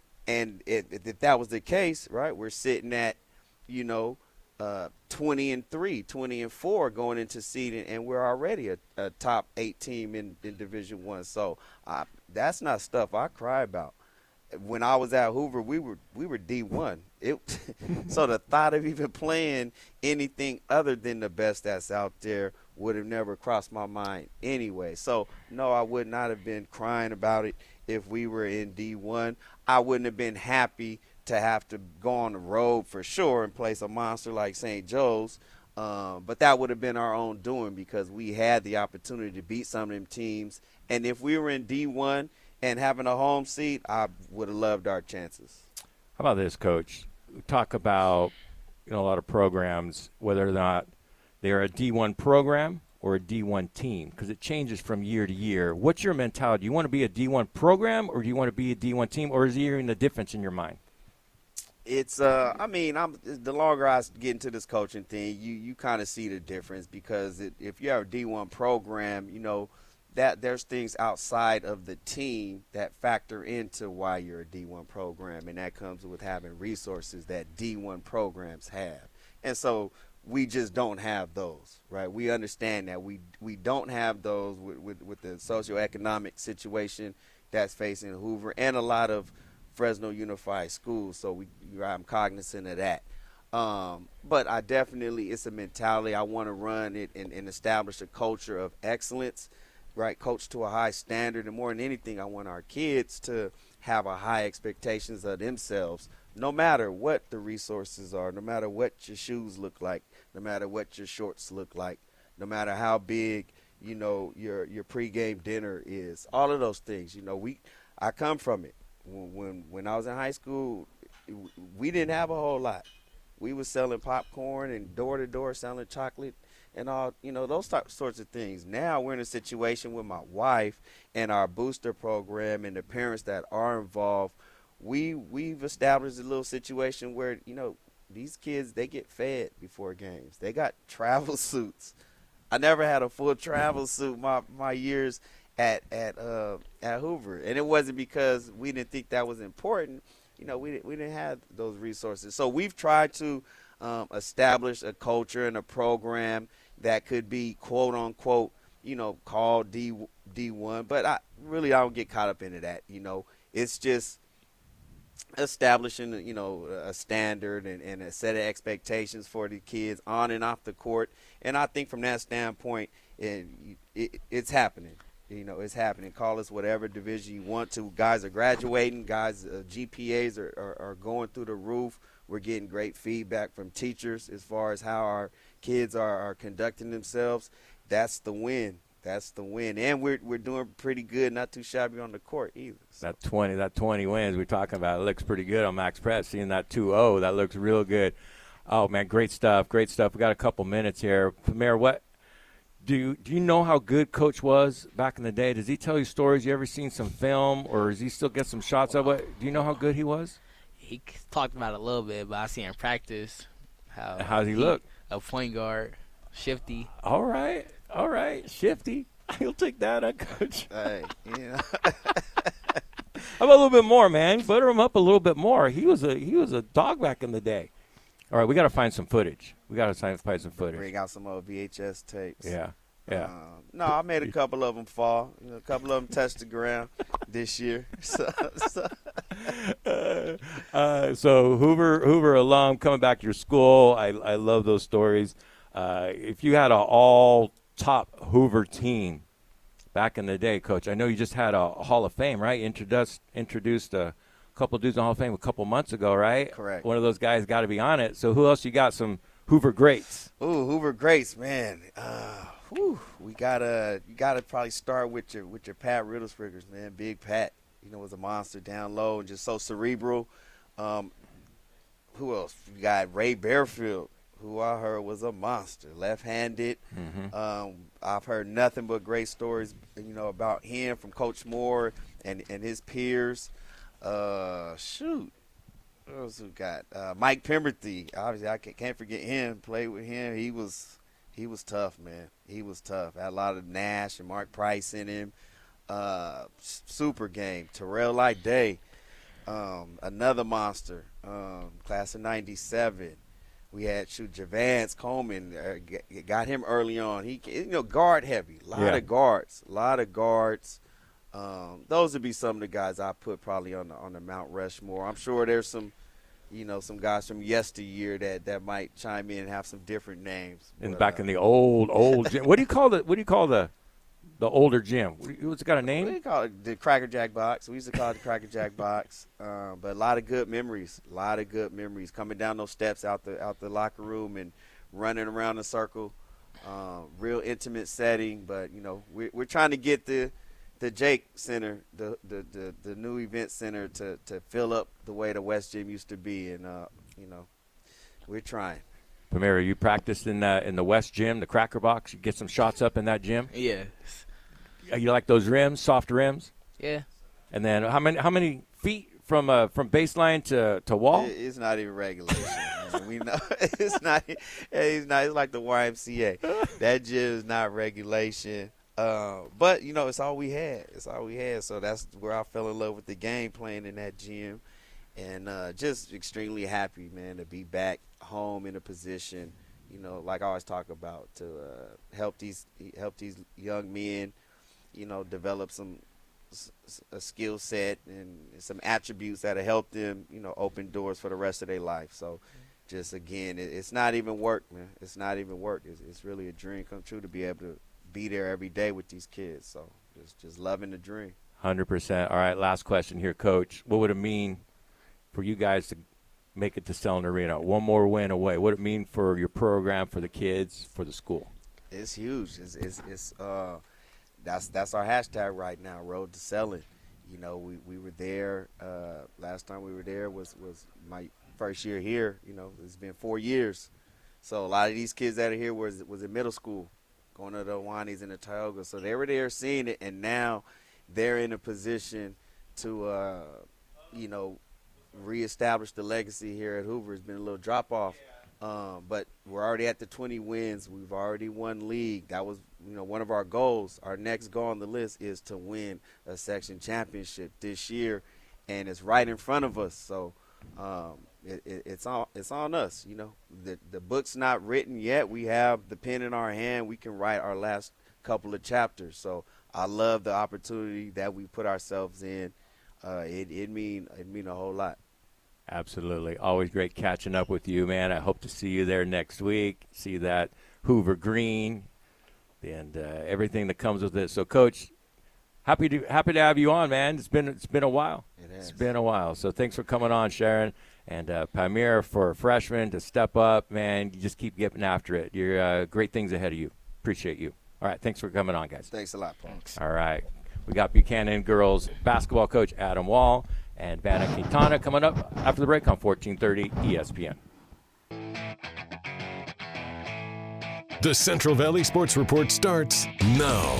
Speaker 6: and if, if that was the case, right, we're sitting at, you know, Uh, twenty and three, twenty and four going into seeding, and we're already a, a top eight team in, in Division One. So uh, that's not stuff I cry about. When I was at Hoover, we were we were D one. It so the thought of even playing anything other than the best that's out there would have never crossed my mind anyway. So no, I would not have been crying about it if we were in D one. I wouldn't have been happy to have to go on the road for sure and place a monster like Saint Joe's. Um, but that would have been our own doing because we had the opportunity to beat some of them teams. And if we were in D one and having a home seat, I would have loved our chances.
Speaker 2: How about this, Coach? We talk about, you know, a lot of programs, whether or not they're a D one program or a D one team, because it changes from year to year. What's your mentality? Do you want to be a D one program or do you want to be a D one team, or is there even a difference in your mind?
Speaker 6: It's, uh, I mean, I'm the longer I get into this coaching thing, you, you kind of see the difference because it, if you have a D one program, you know, that there's things outside of the team that factor into why you're a D one program, and that comes with having resources that D one programs have. And so we just don't have those, right? We understand that we we don't have those with, with, with the socioeconomic situation that's facing Hoover and a lot of Fresno Unified schools. So we, I'm cognizant of that. Um, but I definitely, it's a mentality. I want to run it and, and establish a culture of excellence, right? Coach to a high standard. And more than anything, I want our kids to have a high expectations of themselves, no matter what the resources are, no matter what your shoes look like, no matter what your shorts look like, no matter how big, you know, your your pregame dinner is. All of those things, you know, we I come from it. When when, when I was in high school, we didn't have a whole lot. We was selling popcorn and door to door selling chocolate and all, you know, those type, sorts of things. Now we're in a situation with my wife and our booster program and the parents that are involved. We we've established a little situation where, you know, these kids, they get fed before games. They got travel suits. I never had a full travel suit my my years at at uh, at Hoover, and it wasn't because we didn't think that was important. You know, we we didn't have those resources. So we've tried to um, establish a culture and a program that could be quote unquote, you know, called D D1. But I really I don't get caught up into that. You know, it's just establishing, you know, a standard and, and a set of expectations for the kids on and off the court. And I think from that standpoint, it, it, it's happening. You know, it's happening. Call us whatever division you want to. Guys are graduating. Guys' uh, G P As are, are, are going through the roof. We're getting great feedback from teachers as far as how our kids are, are conducting themselves. That's the win. That's the win. And we're we're doing pretty good, not too shabby on the court either. So.
Speaker 2: That twenty, that twenty wins we're talking about, it looks pretty good on Max Press. Seeing that two oh, that looks real good. Oh, man, great stuff, great stuff. We got a couple minutes here. Premier, what do you, do you know how good Coach was back in the day? Does he tell you stories? You ever seen some film, or does he still get some shots of it? Do you know how good he was?
Speaker 5: He talked about it a little bit, but I see him practice. How
Speaker 2: How's he, he look?
Speaker 5: A point guard, shifty.
Speaker 2: All right, all right, shifty. He'll take that, huh, Coach?
Speaker 6: Hey, yeah.
Speaker 2: How about a little bit more, man? Butter him up a little bit more. He was a he was a dog back in the day. All right, we got to find some footage. We got to find some footage.
Speaker 6: Bring out some more V H S tapes.
Speaker 2: Yeah, yeah.
Speaker 6: Um, no, I made a couple of them fall. You know, a couple of them touched the ground this year. So, so.
Speaker 2: Uh, uh, so Hoover, Hoover alum coming back to your school. I I love those stories. Uh, if you had an all top Hoover team back in the day, Coach, I know you just had a Hall of Fame, right? Introduced introduced a couple dudes in the Hall of Fame a couple months ago, right?
Speaker 6: Correct.
Speaker 2: One of those guys got to be on it. So who else you got? Some Hoover greats.
Speaker 6: Ooh, Hoover greats, man. Uh, whew, we gotta you gotta probably start with your with your Pat Riddlesbriggers, man. Big Pat, you know, was a monster down low and just so cerebral. Um, who else? You got Ray Bearfield, who I heard was a monster, left-handed.
Speaker 2: Mm-hmm.
Speaker 6: Um, I've heard nothing but great stories, you know, about him from Coach Moore and and his peers. Uh, shoot. What else we got? Uh, Mike Pemberthy. Obviously, I can't forget him. Played with him. He was he was tough, man. He was tough. Had a lot of Nash and Mark Price in him. Uh, super game. Terrell Light Day, um, another monster. Um, class of ninety-seven. We had shoot Javance Coleman. Uh, got him early on. He, you know, guard heavy. A lot
Speaker 2: yeah.
Speaker 6: of guards. A lot of guards. Um, those would be some of the guys I put probably on the on the Mount Rushmore. I'm sure there's some, you know, some guys from yesteryear that, that might chime in and have some different names.
Speaker 2: And
Speaker 6: but,
Speaker 2: back
Speaker 6: uh,
Speaker 2: in the old old gym. What do you call the What do you call the the older gym? What's it got a name?
Speaker 6: We call it the Cracker Jack Box. We used to call it the Cracker Jack Box. Um, but a lot of good memories. A lot of good memories coming down those steps out the out the locker room and running around the circle. Um, real intimate setting. But you know, we're we're trying to get the the Jake Center, the, the, the, the new event center, to, to fill up the way the West Gym used to be, and uh, you know, we're trying.
Speaker 2: Pamira, you practiced in the in the West Gym, the Cracker Box. You get some shots up in that gym.
Speaker 5: Yeah.
Speaker 2: You like those rims, soft rims?
Speaker 5: Yeah.
Speaker 2: And then how many how many feet from uh, from baseline to, to wall?
Speaker 6: It, it's not even regulation. We know it's not. It's not. It's like the Y M C A. That gym is not regulation. Uh, but, you know, it's all we had. It's all we had. So that's where I fell in love with the game, playing in that gym. And uh, just extremely happy, man, to be back home in a position, you know, like I always talk about, to uh, help these help these young men, you know, develop some a skill set and some attributes that'll help them, you know, open doors for the rest of their life. So just, again, it, it's not even work, man. It's not even work. It's, it's really a dream come true to be able to be there every day with these kids. So just, just loving the dream.
Speaker 2: one hundred percent. All right, last question here, Coach. What would it mean for you guys to make it to Selland Arena? One more win away. What would it mean for your program, for the kids, for the school?
Speaker 6: It's huge. It's, it's, it's uh, that's that's our hashtag right now, Road to Selland. You know, we, we were there. Uh, last time we were there was, was my first year here. You know, it's been four years. So a lot of these kids that are here was was in middle school, going to the Awanis and the Tioga. So they were there seeing it, and now they're in a position to, uh, you know, reestablish the legacy here at Hoover. It's been a little drop-off. Um, but we're already at the twenty wins. We've already won league. That was, you know, one of our goals. Our next goal on the list is to win a section championship this year, and it's right in front of us. So um, it, it, it's on it's on us. You know, the the book's not written yet. We have the pen in our hand. We can write our last couple of chapters. So I love the opportunity that we put ourselves in. Uh, it it mean it mean a whole lot.
Speaker 2: Absolutely. Always great catching up with you, man. I hope to see you there next week, see that Hoover Green and uh, everything that comes with it. So, Coach, happy to happy to have you on, man. It's been it's been a while.
Speaker 6: It has.
Speaker 2: It's been a while. So thanks for coming on, Sharon. And uh, Pamir, for a freshman to step up, man, you just keep getting after it. You're uh, great things ahead of you. Appreciate you. All right, thanks for coming on, guys.
Speaker 6: Thanks a lot, Paul.
Speaker 2: All right. We got Buchanan girls basketball coach Adam Wall and Vanna Quintana coming up after the break on fourteen thirty E S P N.
Speaker 1: The Central Valley Sports Report starts now.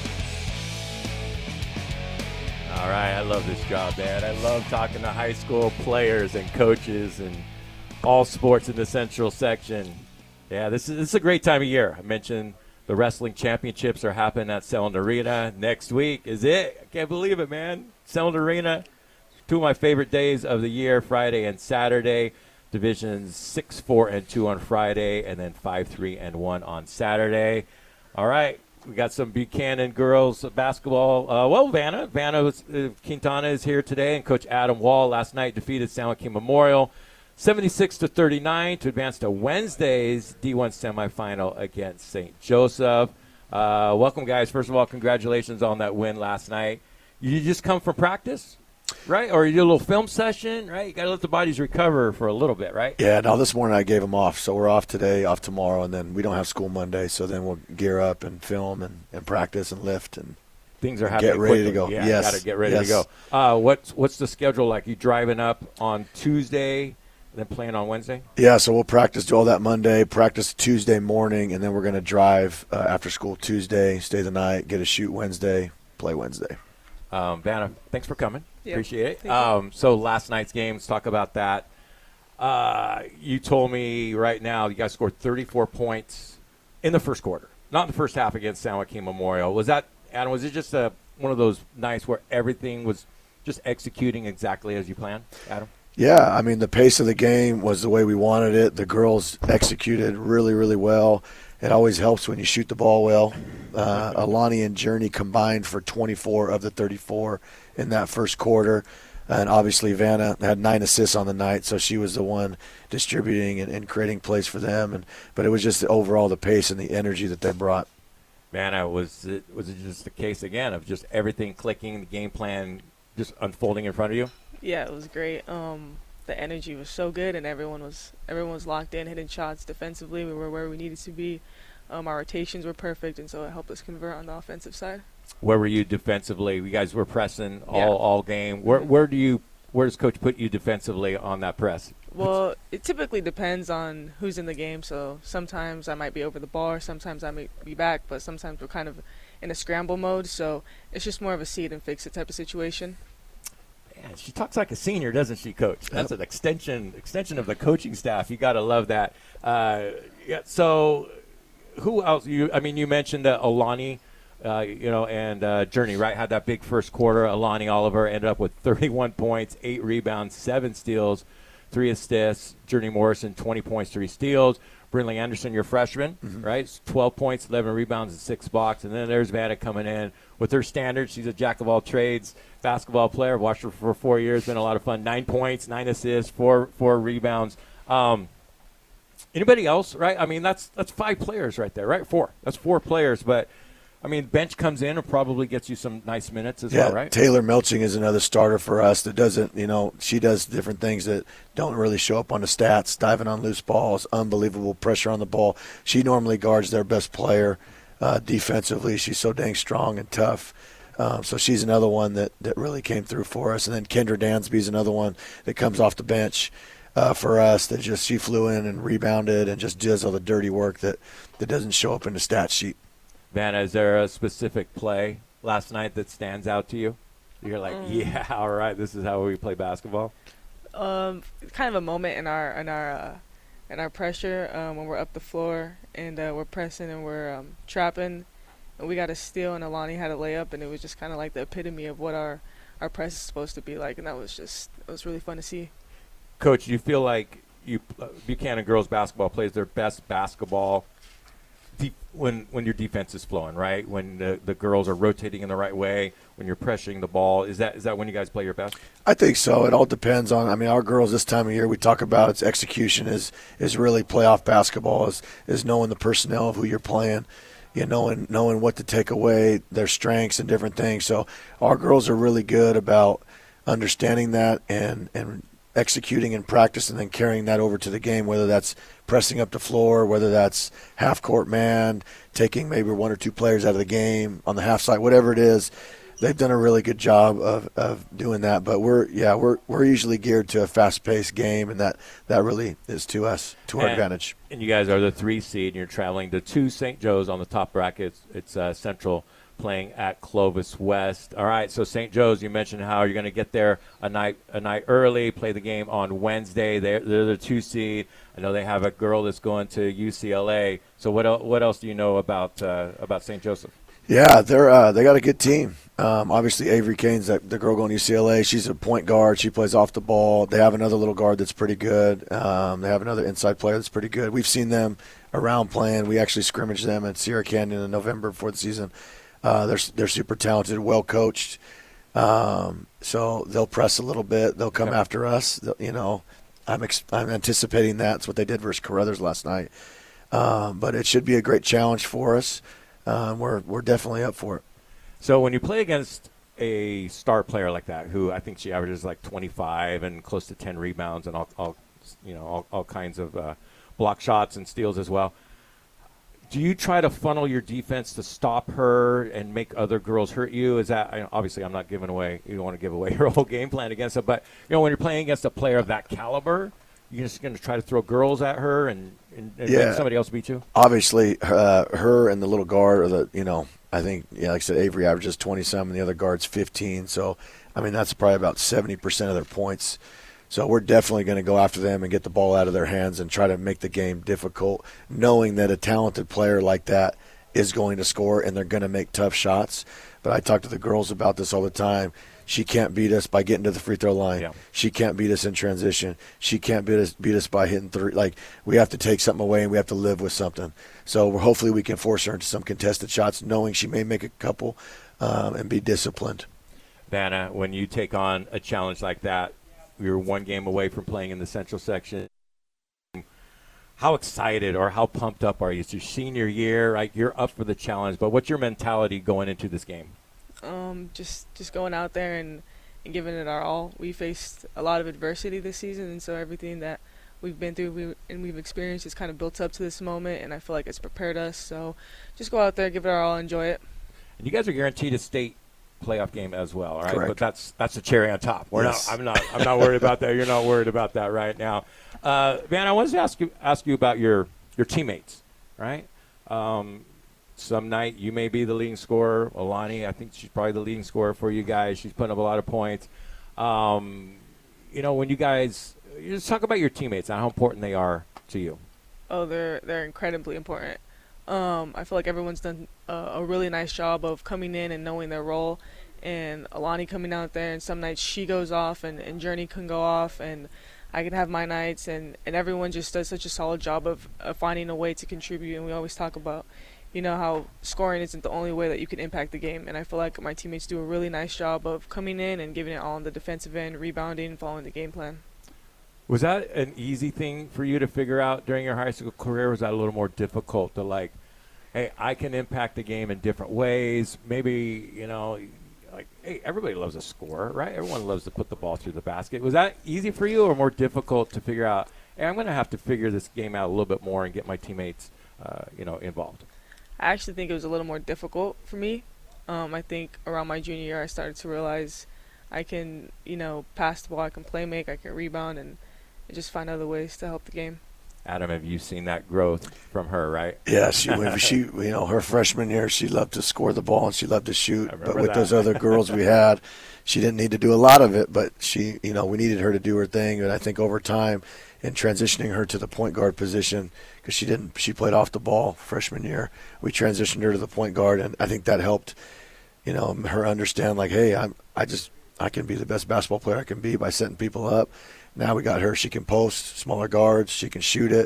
Speaker 2: All right, I love this job, man. I love talking to high school players and coaches and all sports in the Central section. Yeah, this is, this is a great time of year. I mentioned the wrestling championships are happening at Selland Arena next week. Is it? I can't believe it, man. Selland Arena. Two of my favorite days of the year, Friday and Saturday. Divisions six, four, and two on Friday, and then five, three, and one on Saturday. All right, we got some Buchanan girls basketball. Uh, well, Vanna. Vanna was, uh, Quintana is here today, and Coach Adam Wall last night defeated San Joaquin Memorial seventy-six to thirty-nine to advance to Wednesday's D one semifinal against Saint Joseph. Uh, welcome, guys. First of all, congratulations on that win last night. You just come from practice? Right? Or you do a little film session, right? You got to let the bodies recover for a little bit, right?
Speaker 7: Yeah, no, this morning I gave them off. So we're off today, off tomorrow, and then we don't have school Monday. So then we'll gear up and film and, and practice and lift. And
Speaker 2: things are happening
Speaker 7: get ready
Speaker 2: quickly.
Speaker 7: to go.
Speaker 2: Yeah,
Speaker 7: yes.
Speaker 2: got to get ready
Speaker 7: yes.
Speaker 2: to go. Uh, what's, what's the schedule like? You driving up on Tuesday, then playing on Wednesday?
Speaker 7: Yeah, so we'll practice, do all that Monday, practice Tuesday morning, and then we're going to drive uh, after school Tuesday, stay the night, get a shoot Wednesday, play Wednesday.
Speaker 2: Um, Vanna, thanks for coming.
Speaker 8: Yep.
Speaker 2: Appreciate it. Um, so last night's game, let's talk about that. Uh, you told me right now you guys scored thirty-four points in the first quarter, not in the first half against San Joaquin Memorial. Was that, Adam, was it just a, one of those nights where everything was just executing exactly as you planned, Adam?
Speaker 7: Yeah, I mean, the pace of the game was the way we wanted it. The girls executed really, really well. It always helps when you shoot the ball well. Uh, Alani and Journey combined for twenty-four of the thirty-four in that first quarter. And obviously Vanna had nine assists on the night, so she was the one distributing and, and creating plays for them. And But it was just the, overall the pace and the energy that they brought.
Speaker 2: Vanna, was it, was it just the case, again, of just everything clicking, the game plan just unfolding in front of you?
Speaker 8: Yeah, it was great. Um, the energy was so good, and everyone was everyone was locked in, hitting shots defensively. We were where we needed to be. Um, our rotations were perfect, and so it helped us convert on the offensive side.
Speaker 2: Where were you defensively? You guys were pressing all,
Speaker 8: Yeah.
Speaker 2: all game. Where where do you where does Coach put you defensively on that press?
Speaker 8: Well, it typically depends on who's in the game. So sometimes I might be over the bar, sometimes I might be back, but sometimes we're kind of in a scramble mode. So it's just more of a see it and fix it type of situation.
Speaker 2: Man, she talks like a senior, doesn't she, Coach? That's an extension extension of the coaching staff. You got to love that. Uh, yeah. So, who else? You, I mean, you mentioned uh, Alani. Uh, you know, and uh, Journey, right, had that big first quarter. Alani Oliver ended up with thirty-one points, eight rebounds, seven steals, three assists. Journey Morrison, twenty points, three steals. Brinley Anderson, your freshman, mm-hmm. right? twelve points, eleven rebounds, and six blocks. And then there's Vanna coming in with her standards. She's a jack of all trades basketball player. Watched her for four years. Been a lot of fun. Nine points, nine assists, four four rebounds. Um, anybody else, right? I mean, that's that's five players right there, right? Four. That's four players. But, I mean, bench comes in and probably gets you some nice minutes as
Speaker 7: yeah,
Speaker 2: well, right?
Speaker 7: Taylor Melching is another starter for us that doesn't, you know, she does different things that don't really show up on the stats, diving on loose balls, unbelievable pressure on the ball. She normally guards their best player uh, defensively. She's so dang strong and tough. Um, so she's another one that, that really came through for us. And then Kendra Dansby is another one that comes off the bench uh, for us that just she flew in and rebounded and just does all the dirty work that, that doesn't show up in the stat sheet.
Speaker 2: Vanna, is there a specific play last night that stands out to you? You're like, um, yeah, all right, this is how we play basketball.
Speaker 8: Um, kind of a moment in our in our uh, in our pressure um, when we're up the floor and uh, we're pressing and we're um, trapping, and we got a steal and Alani had a layup, and it was just kind of like the epitome of what our our press is supposed to be like, and that was just it was really fun to see.
Speaker 2: Coach, do you feel like you uh, Buchanan girls basketball plays their best basketball Deep, when when your defense is flowing, right? When the, the girls are rotating in the right way, when you're pressuring the ball, is that is that when you guys play your best?
Speaker 7: I think so. It all depends on. I mean, our girls this time of year, we talk about its execution is is really playoff basketball. Is is knowing the personnel of who you're playing, you know, knowing knowing what to take away, their strengths and different things. So our girls are really good about understanding that and and executing in practice and then carrying that over to the game, whether that's pressing up the floor, whether that's half-court man, taking maybe one or two players out of the game on the half side, whatever it is. They've done a really good job of, of doing that. But we're yeah we're we're usually geared to a fast-paced game, and that, that really is to us, to our
Speaker 2: and,
Speaker 7: advantage.
Speaker 2: And you guys are the three seed, and you're traveling to two Saint Joe's on the top bracket. It's, it's uh, Central playing at Clovis West. All right, so Saint Joe's, you mentioned how you're going to get there a night a night early, play the game on Wednesday. They're, they're the two seed. I know they have a girl that's going to U C L A. So what el- what else do you know about uh, about Saint Joseph?
Speaker 7: Yeah, they're uh, they got a good team. Um, obviously, Avery Kane's the, the girl going to U C L A. She's a point guard. She plays off the ball. They have another little guard that's pretty good. Um, they have another inside player that's pretty good. We've seen them around playing. We actually scrimmaged them at Sierra Canyon in November before the season. Uh, they're they're super talented, well coached. Um, so they'll press a little bit. They'll come yep. after us. They'll, you know, I'm ex- I'm anticipating that. That's what they did versus Carruthers last night. Um, but it should be a great challenge for us. Um, we're we're definitely up for it.
Speaker 2: So when you play against a star player like that, who I think she averages like twenty-five and close to ten rebounds and all, all you know, all, all kinds of uh, block shots and steals as well. Do you try to funnel your defense to stop her and make other girls hurt you? Is that obviously I'm not giving away. You don't want to give away your whole game plan against it, but you know when you're playing against a player of that caliber, you're just going to try to throw girls at her and, and, and
Speaker 7: yeah.
Speaker 2: make somebody else beat you.
Speaker 7: Obviously, uh, her and the little guard, or the you know, I think yeah, like I said, Avery averages twenty some, and the other guard's fifteen. So I mean that's probably about seventy percent of their points. So we're definitely going to go after them and get the ball out of their hands and try to make the game difficult, knowing that a talented player like that is going to score and they're going to make tough shots. But I talk to the girls about this all the time. She can't beat us by getting to the free throw line. Yeah. She can't beat us in transition. She can't beat us beat us by hitting three. Like, we have to take something away and we have to live with something. So we're, hopefully we can force her into some contested shots, knowing she may make a couple um, and be disciplined.
Speaker 2: Vanna, when you take on a challenge like that, you're one game away from playing in the Central section. How excited or how pumped up are you? It's your senior year, right? You're up for the challenge, but what's your mentality going into this game?
Speaker 8: Um, just just going out there and, and giving it our all. We faced a lot of adversity this season, and so everything that we've been through we, and we've experienced is kind of built up to this moment, and I feel like it's prepared us. So just go out there, give it our all, enjoy it.
Speaker 2: And you guys are guaranteed a state playoff game as well, all right?
Speaker 7: Correct.
Speaker 2: But that's that's a cherry on top. We're
Speaker 7: yes.
Speaker 2: not. I'm not. I'm not worried about that. You're not worried about that right now. Uh, Van, I wanted to ask you ask you about your your teammates, right? Um, some night you may be the leading scorer. Alani, I think she's probably the leading scorer for you guys. She's putting up a lot of points. Um, you know, when you guys you just talk about your teammates and how important they are to you.
Speaker 8: Oh, they're they're incredibly important. Um, I feel like everyone's done a, a really nice job of coming in and knowing their role. And Alani coming out there, and some nights she goes off, and, and Journey can go off, and I can have my nights, and, and everyone just does such a solid job of, of finding a way to contribute. And we always talk about, you know, how scoring isn't the only way that you can impact the game. And I feel like my teammates do a really nice job of coming in and giving it all on the defensive end, rebounding, and following the game plan.
Speaker 2: Was that an easy thing for you to figure out during your high school career? Was that a little more difficult to, like, hey, I can impact the game in different ways? Maybe, you know, like, hey, everybody loves a score, right? Everyone loves to put the ball through the basket. Was that easy for you or more difficult to figure out, hey, I'm going to have to figure this game out a little bit more and get my teammates, uh, you know, involved?
Speaker 8: I actually think it was a little more difficult for me. Um, I think around my junior year I started to realize I can, you know, pass the ball, I can play make, I can rebound, and just find other ways to help the game.
Speaker 2: Adam, have you seen that growth from her, right?
Speaker 7: Yeah, she, when she, you know, her freshman year, she loved to score the ball and she loved to shoot. But with
Speaker 2: that.
Speaker 7: those other girls we had, she didn't need to do a lot of it, but she, you know, we needed her to do her thing. And I think over time, in transitioning her to the point guard position, because she didn't, she played off the ball freshman year, we transitioned her to the point guard, and I think that helped, you know, her understand, like, hey, I'm, I just, I can be the best basketball player I can be by setting people up. Now we got her. She can post, smaller guards. She can shoot it.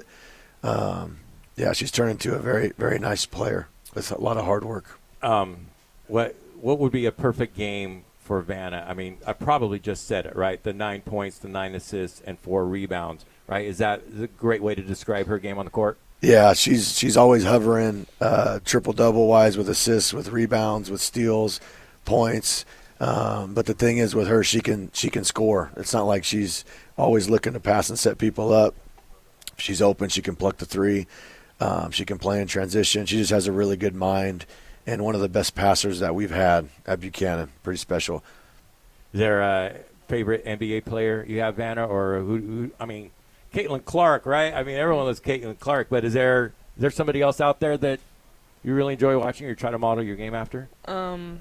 Speaker 7: Um, yeah, she's turned into a very, very nice player with a lot of hard work.
Speaker 2: Um, what what would be a perfect game for Vanna? I mean, I probably just said it, right? The nine points, the nine assists, and four rebounds, right? Is that a great way to describe her game on the court?
Speaker 7: Yeah, she's she's always hovering uh, triple-double wise with assists, with rebounds, with steals, points. Um, but the thing is with her, she can she can score. It's not like she's always looking to pass and set people up. If she's open, she can pluck the three. Um, she can play in transition. She just has a really good mind and one of the best passers that we've had at Buchanan. Pretty special.
Speaker 2: Is there a favorite N B A player you have, Vanna, or who, who I mean, Caitlin Clark, right? I mean, everyone loves Caitlin Clark, but is there is there somebody else out there that you really enjoy watching or try to model your game after?
Speaker 8: Um,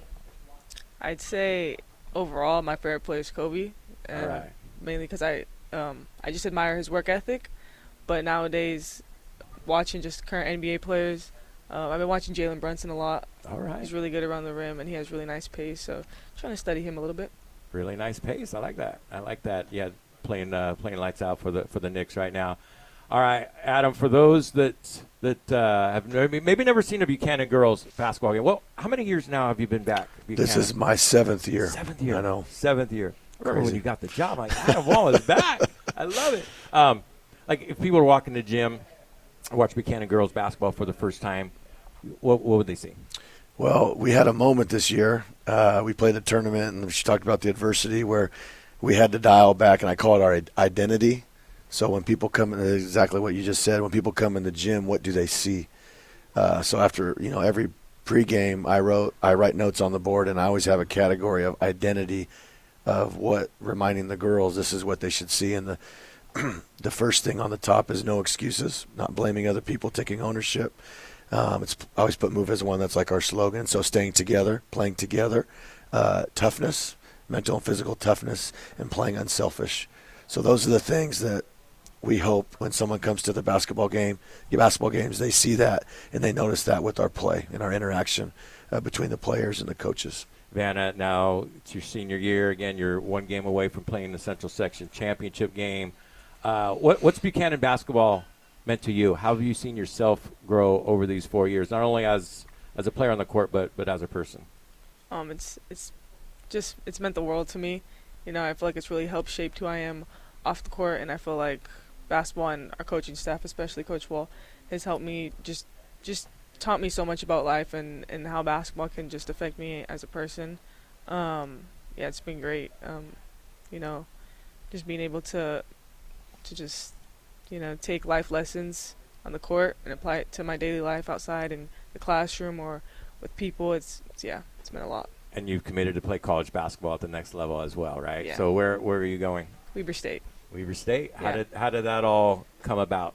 Speaker 8: I'd say overall my favorite player is Kobe. And
Speaker 2: All right.
Speaker 8: Mainly because I um, I just admire his work ethic. But nowadays, watching just current N B A players, uh, I've been watching Jalen Brunson a lot.
Speaker 2: All right.
Speaker 8: He's really good around the rim, and he has really nice pace. So trying to study him a little bit.
Speaker 2: Really nice pace. I like that. I like that. Yeah, playing uh, playing lights out for the for the Knicks right now. All right, Adam. For those that that uh, have maybe, maybe never seen a Buchanan girls basketball game, well, how many years now have you been back? Buchanan?
Speaker 7: This is my seventh year.
Speaker 2: Seventh year.
Speaker 7: I know.
Speaker 2: Seventh year. I remember
Speaker 7: Crazy.
Speaker 2: when you got the job, like Adam Wall is back. I love it. Um, like if people were walking the gym, watch Buchanan girls basketball for the first time, what what would they see?
Speaker 7: Well, we had a moment this year. Uh, we played a tournament, and she talked about the adversity where we had to dial back, and I call it our identity. So when people come in, exactly what you just said, when people come in the gym, what do they see? Uh, so after, you know, every pregame, I wrote, I write notes on the board, and I always have a category of identity of what, reminding the girls this is what they should see. And the the first thing on the top is no excuses, not blaming other people, taking ownership. Um, it's I always put move as one. That's like our slogan. So staying together, playing together, uh, toughness, mental and physical toughness, and playing unselfish. So those are the things that we hope when someone comes to the basketball game, the basketball games, they see that and they notice that with our play and our interaction uh, between the players and the coaches.
Speaker 2: Vanna, now it's your senior year. Again, you're one game away from playing the Central Section Championship game. Uh, what, what's Buchanan basketball meant to you? How have you seen yourself grow over these four years, not only as as a player on the court, but but as a person?
Speaker 8: Um, it's it's just it's meant the world to me. You know, I feel like it's really helped shape who I am off the court, and I feel like basketball and our coaching staff, especially Coach Wall, has helped me just just taught me so much about life and, and how basketball can just affect me as a person. Um, yeah, it's been great. Um, you know, just being able to to just you know take life lessons on the court and apply it to my daily life outside in the classroom or with people. It's, it's yeah, it's been a lot.
Speaker 2: And you've committed to play college basketball at the next level as well, right?
Speaker 8: Yeah.
Speaker 2: So where where are you going?
Speaker 8: Weber State.
Speaker 2: Weber State. How
Speaker 8: Yeah.
Speaker 2: did how did that all come about?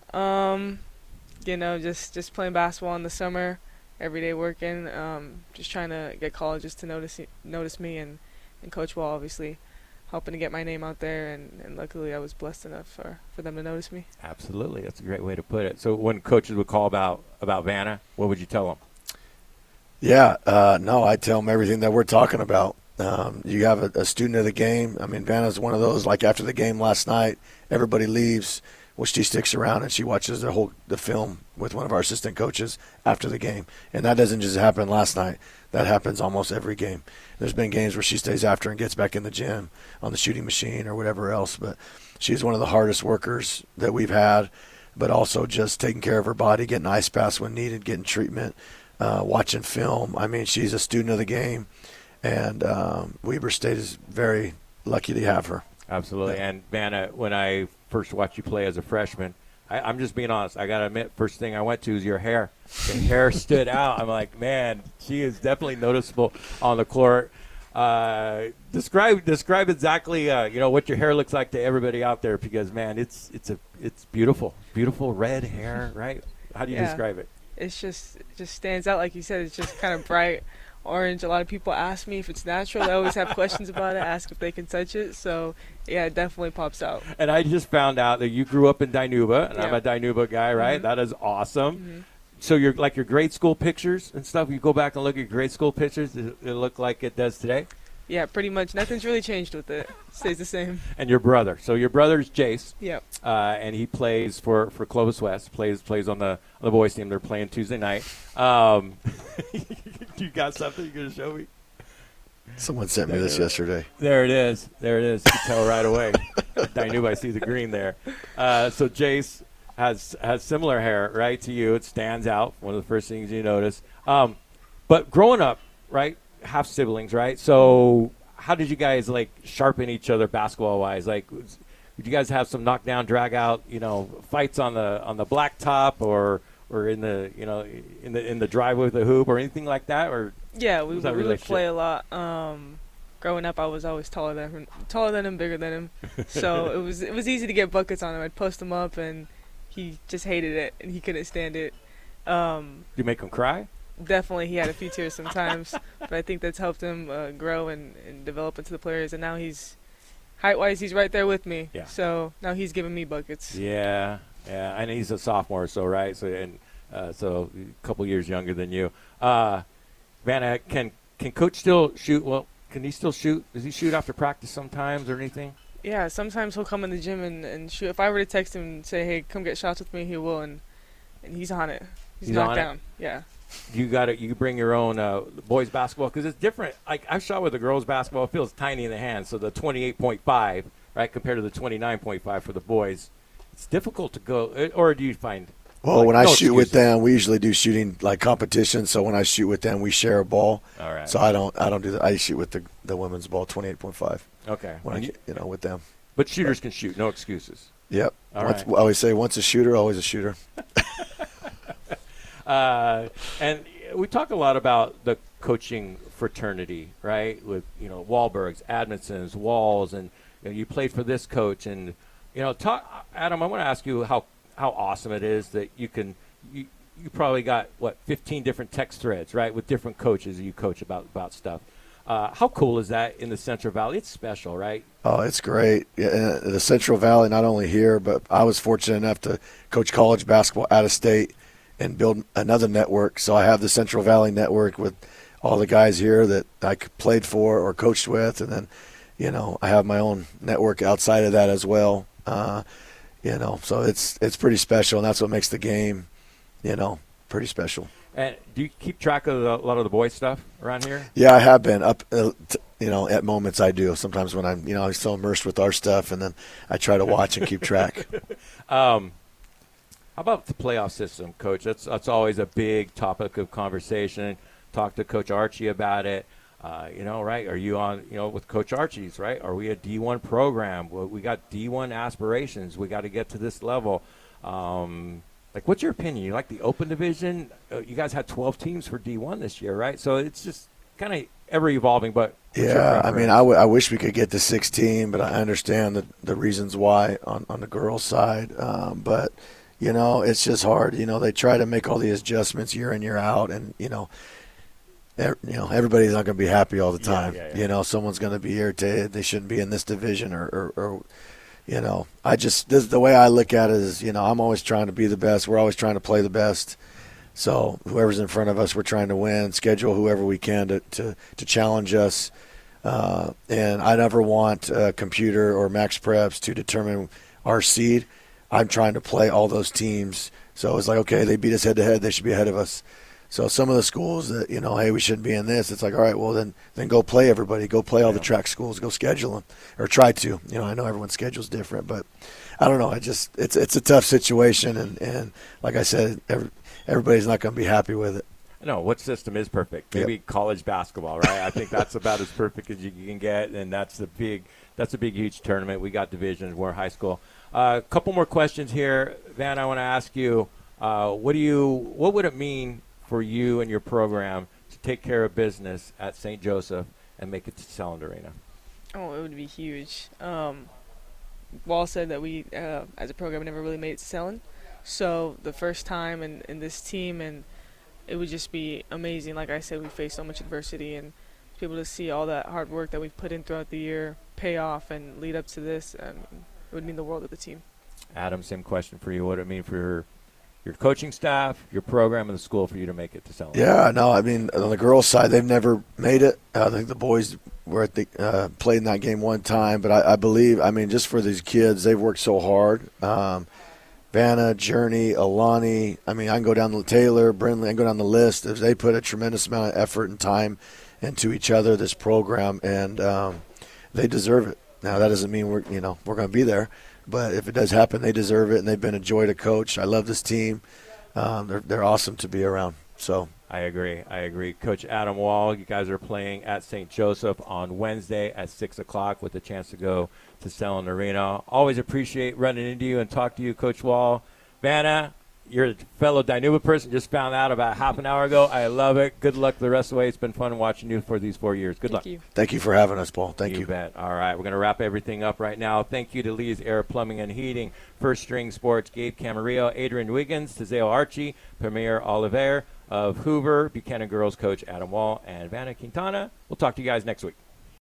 Speaker 8: Um, you know, just just playing basketball in the summer, every day working. Um, just trying to get colleges to notice notice me, and, and Coach Wall obviously helping to get my name out there, and, and luckily I was blessed enough for, for them to notice me.
Speaker 2: Absolutely. That's a great way to put it. So when coaches would call about, about Vanna, what would you tell them?
Speaker 7: Yeah, uh, no, I tell them everything that we're talking about. Um, you have a, a student of the game. I mean, Vanna's one of those, like after the game last night, everybody leaves. Well, she sticks around and she watches the whole the film with one of our assistant coaches after the game. And that doesn't just happen last night. That happens almost every game. There's been games where she stays after and gets back in the gym on the shooting machine or whatever else. But she's one of the hardest workers that we've had, but also just taking care of her body, getting ice baths when needed, getting treatment, uh, watching film. I mean, she's a student of the game. And um, Weber State is very lucky to have her.
Speaker 2: Absolutely.
Speaker 7: Yeah.
Speaker 2: And, Vanna, when I first watched you play as a freshman, I, I'm just being honest. I got to admit, first thing I went to is your hair. The hair stood out. I'm like, man, she is definitely noticeable on the court. Uh, describe describe exactly, uh, you know, what your hair looks like to everybody out there, because, man, it's it's a it's beautiful, beautiful red hair, right? How do you
Speaker 8: Yeah.
Speaker 2: describe it?
Speaker 8: It's just it just stands out, like you said. It's just kind of bright orange. A lot of people ask me if it's natural. They always have questions about it, ask if they can touch it. So, yeah, it definitely pops out.
Speaker 2: And I just found out that you grew up in Dinuba, and I'm
Speaker 8: Yeah.
Speaker 2: a Dinuba guy, right?
Speaker 8: Mhm.
Speaker 2: That is awesome.
Speaker 8: Mm-hmm.
Speaker 2: So you're like your grade school pictures and stuff. You go back and look at your grade school pictures. Does it look like it does today?
Speaker 8: Yeah, pretty much. Nothing's really changed with it. Stays the same.
Speaker 2: And your brother. So your brother's Jace,
Speaker 8: Yep.
Speaker 2: uh, and he plays for, for Clovis West. Plays plays on the on the boys team. They're playing Tuesday night. Um, you got something you're gonna show me?
Speaker 7: Someone sent me this yesterday.
Speaker 2: There it is. There it is. You can tell right away. I knew I see the green there. Uh, so Jace has has similar hair, right, to you. It stands out. One of the first things you notice. Um, but growing up, right, half siblings, right? So how did you guys, like, sharpen each other basketball-wise? Like, was, did you guys have some knockdown, drag-out, you know, fights on the on the blacktop or or in the, you know, in the in the driveway with the hoop or anything like that? Or
Speaker 8: Yeah, we,
Speaker 2: was that
Speaker 8: we would
Speaker 2: relationship?
Speaker 8: play a lot. Um, growing up, I was always taller than him, taller than him, bigger than him. So it was it was easy to get buckets on him. I'd post him up, and he just hated it, and he couldn't stand it. Um,
Speaker 2: Did you make him cry?
Speaker 8: definitely, he had a few tears sometimes, but I think that's helped him uh, grow and, and develop into the players. And now he's height-wise, he's right there with me.
Speaker 2: Yeah.
Speaker 8: So now he's giving me buckets.
Speaker 2: Yeah, yeah, and he's a sophomore, so right, so and uh, so a couple years younger than you. Uh, Vanna, can can Coach still shoot? Well, can he still shoot? Does he shoot after practice sometimes or anything?
Speaker 8: Yeah, sometimes he'll come in the gym and, and shoot. If I were to text him and say, hey, come get shots with me, he will, and and he's on it. He's,
Speaker 2: He's
Speaker 8: knocked
Speaker 2: on it?
Speaker 8: down. Yeah.
Speaker 2: You got to you bring your own uh, boys basketball because it's different. Like I've shot with the girls basketball, it feels tiny in the hand. So the twenty-eight point five, right, compared to the twenty-nine point five for the boys, it's difficult to go. Or do you find?
Speaker 7: Well,
Speaker 2: like,
Speaker 7: when I
Speaker 2: no
Speaker 7: shoot with
Speaker 2: excuses?
Speaker 7: them, we usually do shooting like competition. So when I shoot with them, we share a ball.
Speaker 2: All right.
Speaker 7: So I don't, I don't do that. I shoot with the the women's ball, twenty-eight point five.
Speaker 2: Okay.
Speaker 7: When I,
Speaker 2: And you-
Speaker 7: get- you know, with them.
Speaker 2: but shooters can shoot, no excuses.
Speaker 7: Yep.
Speaker 2: All
Speaker 7: Once,
Speaker 2: right.
Speaker 7: I always say, once a shooter, always a shooter.
Speaker 2: Uh, and we talk a lot about the coaching fraternity, right? With, you know, Wahlbergs, Adminsons, Walls, and you know, you played for this coach. And, you know, talk, Adam, I want to ask you how, how awesome it is that you can you, – you probably got, what, fifteen different text threads, right, with different coaches you coach about, about stuff. Uh, how cool is that in the Central Valley? It's special, right?
Speaker 7: Oh, it's great. Yeah, and the Central Valley, not only here, but I was fortunate enough to coach college basketball out of state and build another network. So I have the Central Valley network with all the guys here that I played for or coached with. And then, you know, I have my own network outside of that as well. Uh, you know, so it's it's pretty special, and that's what makes the game, you know, pretty special.
Speaker 2: And do you keep track of the, a lot of the boys' stuff around here?
Speaker 7: Yeah, I have been up, uh, t- you know, at moments I do. Sometimes when I'm, you know, I'm so immersed with our stuff, and then I try to watch and keep track.
Speaker 2: Um, how about the playoff system, Coach? That's that's always a big topic of conversation. Talk to Coach Archie about it. Uh, you know, right? Are you on, you know, with Coach Archie's, right? Are we a D one program? Well, we got D one aspirations. We got to get to this level. Um, like, what's your opinion? You like the open division? Uh, you guys had twelve teams for D one this year, right? So it's just kind of ever evolving. But what's your
Speaker 7: Yeah, I
Speaker 2: preference?
Speaker 7: mean, I, w- I wish we could get to sixteen, but I understand the, the reasons why on, on the girls' side. Um, but, you know, it's just hard. You know, they try to make all these adjustments year in, year out, and, you know, you know, everybody's not going to be happy all the time.
Speaker 2: Yeah, yeah, yeah.
Speaker 7: You know, someone's going to be irritated. They shouldn't be in this division or, or, or you know, I just this, the way I look at it is, you know, I'm always trying to be the best. We're always trying to play the best. So whoever's in front of us, we're trying to win. Schedule whoever we can to to, to challenge us. Uh, and I never want a computer or Max Preps to determine our seed. I'm trying to play all those teams. So it's like, okay, they beat us head to head. They should be ahead of us. So some of the schools that, you know, hey, we shouldn't be in this. It's like, all right, well, then then go play everybody. Go play all
Speaker 2: Yeah.
Speaker 7: the track schools. Go schedule them or try to. You know, I know everyone's schedule's different, but I don't know. I just it's it's a tough situation, and, and like I said, every, everybody's not going to be happy with it.
Speaker 2: No, what system is perfect? Maybe
Speaker 7: Yep.
Speaker 2: college basketball, right? I think that's about as perfect as you can get, and that's the big, that's a big, huge tournament. We got divisions. We're high school. A uh, couple more questions here, Van. I want to ask you, uh, what do you, what would it mean for you and your program to take care of business at Saint Joseph and make it to Selland Arena?
Speaker 8: Oh, it would be huge. Um, Wall said that we, uh, as a program, never really made it to Selland. So the first time in, in this team, and it would just be amazing. Like I said, we faced so much adversity, and to be able to see all that hard work that we've put in throughout the year pay off and lead up to this, um, it would mean the world to the team.
Speaker 2: Adam, same question for you. What would it mean for your, your coaching staff, your program, and the school for you to make it to Selland?
Speaker 7: Yeah, no, I mean, on the girls' side, they've never made it. I think the boys were at the uh, played in that game one time, but I, I believe, I mean, just for these kids, they've worked so hard. Um, Vanna, Journey, Alani, I mean, I can go down the Taylor, Brindley, I can go down the list. They put a tremendous amount of effort and time into each other, this program, and um, they deserve it. Now, that doesn't mean we're, you know, we're going to be there, but if it does happen, they deserve it, and they've been a joy to coach. I love this team. Um, they're they're awesome to be around. So
Speaker 2: I agree. I agree. Coach Adam Wall, you guys are playing at Saint Joseph on Wednesday at six o'clock with a chance to go to Selland Arena. Always appreciate running into you and talk to you, Coach Wall. Vanna, you're a fellow Dinuba person. Just found out about half an hour ago. I love it. Good luck the rest of the way. It's been fun watching you for these four years. Good
Speaker 8: Thank
Speaker 2: luck.
Speaker 8: you.
Speaker 7: thank you for having us, Paul. Thank you.
Speaker 2: You bet. All right, we're going to wrap everything up right now. Thank you to Lee's Air Plumbing and Heating, First String Sports, Gabe Camarillo, Adrian Wiggins, Tizeo Archie, Premier Oliver of Hoover, Buchanan Girls Coach Adam Wall, and Vanna Quintana. We'll talk to you guys next week.